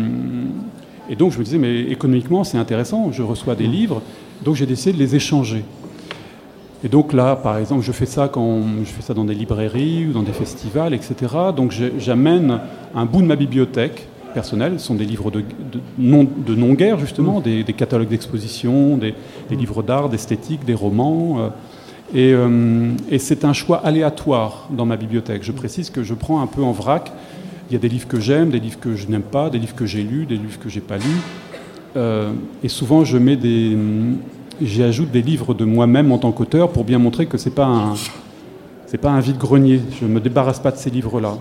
Speaker 20: et donc, je me disais, mais économiquement, c'est intéressant, je reçois des livres, donc j'ai décidé de les échanger. Et donc là, par exemple, je fais ça quand je fais ça dans des librairies ou dans des festivals, et cetera. Donc j'amène un bout de ma bibliothèque personnelle. Ce sont des livres de, de, non, de non-guerre, justement, des, des catalogues d'exposition, des, des livres d'art, d'esthétique, des romans. Euh, et, euh, et c'est un choix aléatoire dans ma bibliothèque. Je précise que je prends un peu en vrac. Il y a des livres que j'aime, des livres que je n'aime pas, des livres que j'ai lus, des livres que j'ai pas lus. Euh, et souvent, je mets des... J'y ajoute des livres de moi-même en tant qu'auteur pour bien montrer que c'est pas un, c'est pas un vide-grenier. Je me débarrasse pas de ces livres-là.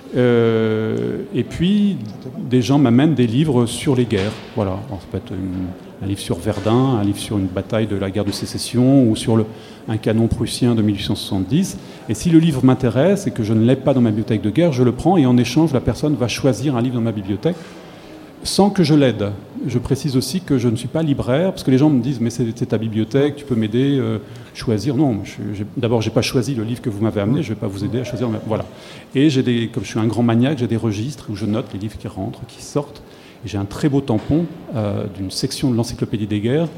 Speaker 20: Euh, et puis, des gens m'amènent des livres sur les guerres. Voilà. Alors, ça peut être une, un livre sur Verdun, un livre sur une bataille de la guerre de sécession ou sur le, un canon prussien de mille huit cent soixante-dix. Et si le livre m'intéresse et que je ne l'ai pas dans ma bibliothèque de guerre, je le prends et en échange, la personne va choisir un livre dans ma bibliothèque sans que je l'aide. Je précise aussi que je ne suis pas libraire, parce que les gens me disent « mais c'est, c'est ta bibliothèque, tu peux m'aider, euh, choisir ». Non, je, j'ai, d'abord, je n'ai pas choisi le livre que vous m'avez amené, je ne vais pas vous aider à choisir. Voilà. Et j'ai des, comme je suis un grand maniaque, j'ai des registres où je note les livres qui rentrent, qui sortent. Et j'ai un très beau tampon euh, d'une section de l'Encyclopédie des guerres.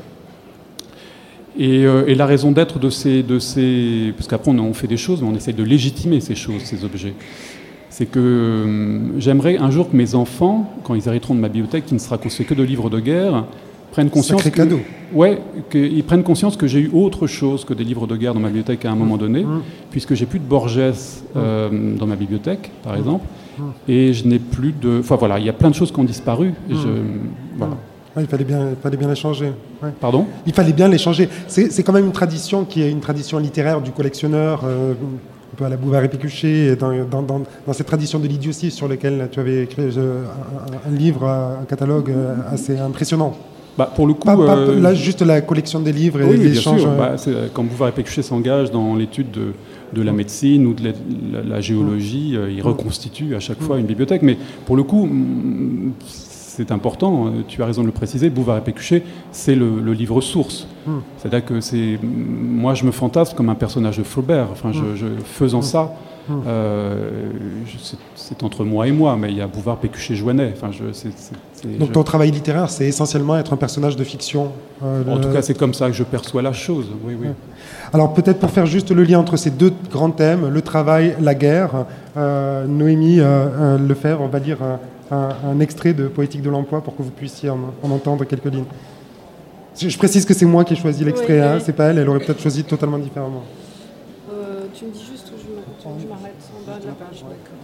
Speaker 20: Et, euh, et la raison d'être de ces, de ces... Parce qu'après, on, on fait des choses, mais on essaye de légitimer ces choses, ces objets. C'est que euh, j'aimerais un jour que mes enfants, quand ils hériteront de ma bibliothèque, qui ne sera constituée que de livres de guerre, prennent conscience
Speaker 3: Sacré
Speaker 20: que,
Speaker 3: cadeau.
Speaker 20: Ouais, qu'ils prennent conscience que j'ai eu autre chose que des livres de guerre dans ma bibliothèque à un moment donné, mmh. puisque j'ai plus de Borges euh, mmh. dans ma bibliothèque, par exemple, mmh. et je n'ai plus de... Enfin voilà, il y a plein de choses qui ont disparu. Et je, voilà.
Speaker 3: Ouais, il fallait bien, il fallait bien les changer. Ouais.
Speaker 20: Pardon ?
Speaker 3: Il fallait bien les changer. C'est, c'est quand même une tradition qui est une tradition littéraire du collectionneur, euh, un peu à la Bouvard-Pécuchet, dans, dans, dans, dans cette tradition de l'idiotie sur laquelle tu avais écrit euh, un, un livre, un catalogue euh, assez impressionnant.
Speaker 20: Bah, pour le coup,
Speaker 3: pas, pas,
Speaker 20: euh,
Speaker 3: là, juste la collection des livres et
Speaker 20: oui,
Speaker 3: l'échange.
Speaker 20: Euh... Bah, c'est, quand Bouvard-Pécuchet s'engage dans l'étude de, de la médecine ou de la, la, la géologie, euh, il reconstitue à chaque fois une bibliothèque. Mais pour le coup, c'est important, tu as raison de le préciser, Bouvard-Pécuchet, c'est le, le livre source. Mm. C'est-à-dire que c'est, moi, je me fantasme comme un personnage de Flaubert. Enfin, je, je, faisant mm. ça, mm. euh, je, c'est, c'est entre moi et moi, mais il y a Bouvard-Pécuchet-Joannet. Enfin, je, c'est, c'est, c'est,
Speaker 3: Donc
Speaker 20: je...
Speaker 3: ton travail littéraire, c'est essentiellement être un personnage de fiction.
Speaker 20: Euh, en le... tout cas, c'est comme ça que je perçois la chose. Oui, oui.
Speaker 3: Ouais. Alors peut-être pour faire juste le lien entre ces deux grands thèmes, le travail, la guerre, euh, Noémie euh, euh, Lefebvre, on va lire euh, un, un extrait de Poétique de l'emploi pour que vous puissiez en, en entendre quelques lignes. Je précise que c'est moi qui ai choisi l'extrait, oui, hein, oui. C'est pas elle, elle aurait peut-être choisi totalement différemment.
Speaker 5: Euh, tu me dis juste où je, me, où je m'arrête, en bas de la page.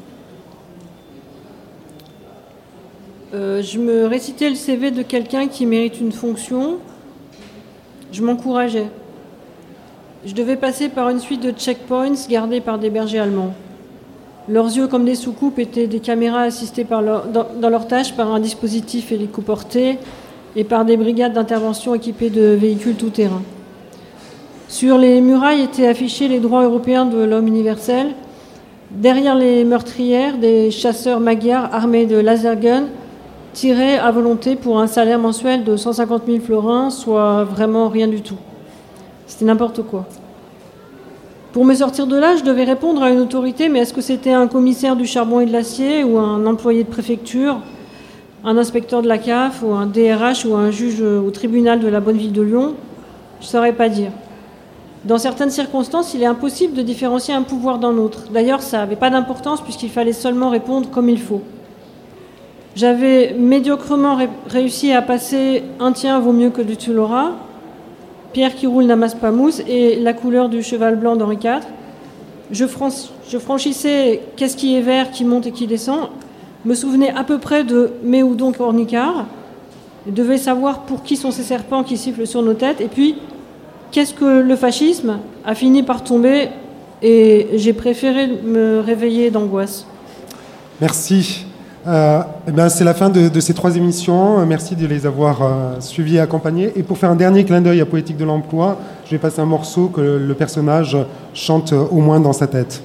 Speaker 5: Euh, je me récitais le C V de quelqu'un qui mérite une fonction. Je m'encourageais. Je devais passer par une suite de checkpoints gardés par des bergers allemands. Leurs yeux, comme des soucoupes, étaient des caméras assistées par leur, dans, dans leur tâche par un dispositif hélicoporté et par des brigades d'intervention équipées de véhicules tout-terrain. Sur les murailles étaient affichés les droits européens de l'homme universel. Derrière les meurtrières, des chasseurs magyars armés de laser guns tiré à volonté pour un salaire mensuel de cent cinquante mille florins, soit vraiment rien du tout. C'était n'importe quoi. Pour me sortir de là, je devais répondre à une autorité, mais est-ce que c'était un commissaire du charbon et de l'acier, ou un employé de préfecture, un inspecteur de la C A F, ou un D R H, ou un juge au tribunal de la bonne ville de Lyon? Je ne saurais pas dire. Dans certaines circonstances, il est impossible de différencier un pouvoir d'un autre. D'ailleurs, ça n'avait pas d'importance puisqu'il fallait seulement répondre comme il faut. J'avais médiocrement ré- réussi à passer un tien vaut mieux que du tu l'auras, pierre qui roule n'amasse pas mousse et la couleur du cheval blanc d'Henri quatre. Je, fran- je franchissais qu'est-ce qui est vert, qui monte et qui descend, me souvenais à peu près de mais où donc Ornicard, devais savoir pour qui sont ces serpents qui sifflent sur nos têtes, et puis qu'est-ce que le fascisme a fini par tomber, et j'ai préféré me réveiller d'angoisse.
Speaker 3: Merci. Euh, eh ben, c'est la fin de, de ces trois émissions. Merci de les avoir euh, suivies et accompagnées. Et pour faire un dernier clin d'œil à Poétique de l'Emploi, je vais passer un morceau que le personnage chante au moins dans sa tête.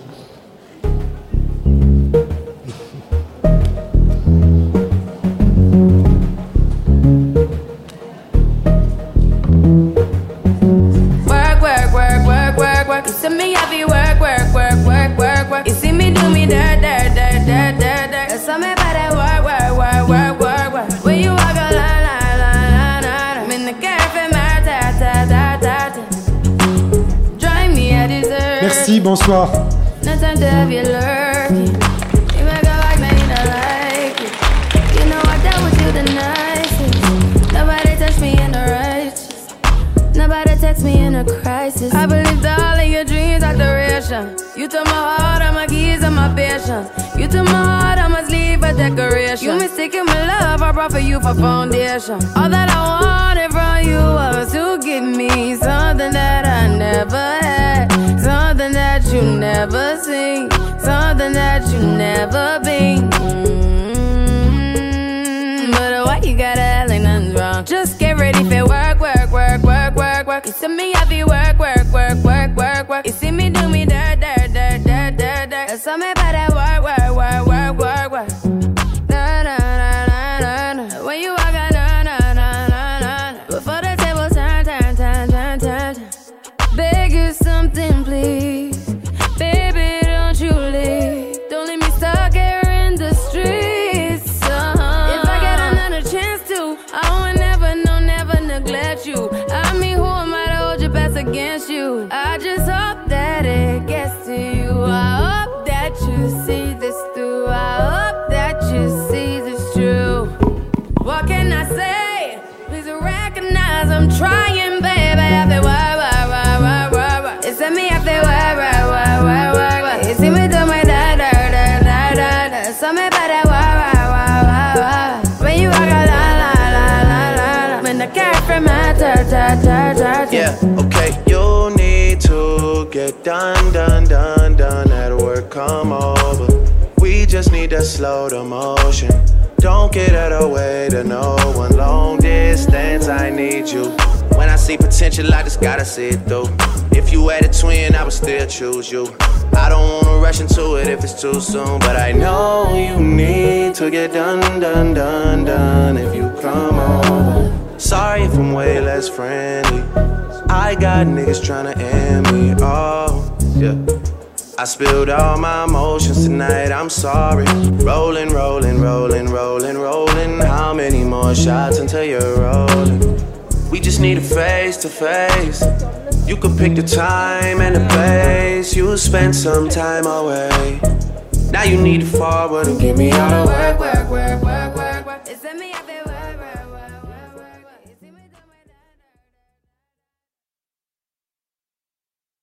Speaker 3: Merci, bonsoir.
Speaker 21: Nobody text me in a crisis. I believed all of your dreams are duration. You took my heart, all my keys, and my patience. You took my heart, I must leave a decoration. You mistaken my love, I brought for you for foundation. All that I wanted from you was to give me something that I never had, something that you never seen, something that you never been. Mm-hmm. But why you gotta act like nothing's wrong? Just get ready for work, work, work, work, work, work. You see me, I be work, work, work, work, work, work. You see me do me dirt, dirt, dirt, dirt, dirt, dirt. That's all me about that work, work, work, work, work, work. Na na na na na na. When you walk out, na na na na na. Before the table turn, turn, turn, turn, turn, turn. Beg you something, please, baby, don't you leave. Don't leave me stuck here in the streets. Uh-huh. If I get another chance to, I would never, no, never neglect you. I mean, who am I to hold your best against you? I just hope that it gets to you. I hope that you see this through. I hope that you see this true. What can I say? Please recognize I'm trying, baby. I feel why, why, why, why, why, why. It's me, I feel why, why, why, why, why, why. You see me do my da, da, da, da, da, da. So me about that why, why, why, why, why. When you walk out, la, la, la, la, la, la. When the car from my ta, ta, ta, ta, ta.
Speaker 22: Yeah, okay, you need to get done, done, done, done. At work, come over. We just need to slow the motion. Don't get out of the way to no one. Long distance, I need you. When I see potential, I just gotta see it through. If you had a twin, I would still choose you. I don't wanna rush into it if it's too soon, but I know you need to get done, done, done, done. If you come over, sorry if I'm way less friendly. I got niggas tryna end me, oh, yeah. I spilled all my emotions tonight, I'm sorry. Rolling, rolling, rolling, rolling, rolling. How many more shots until you're rolling? We just need a face to face. You could pick the time and the place. You'll spend some time away. Now you need to forward and give me all the work, work, work, work, work.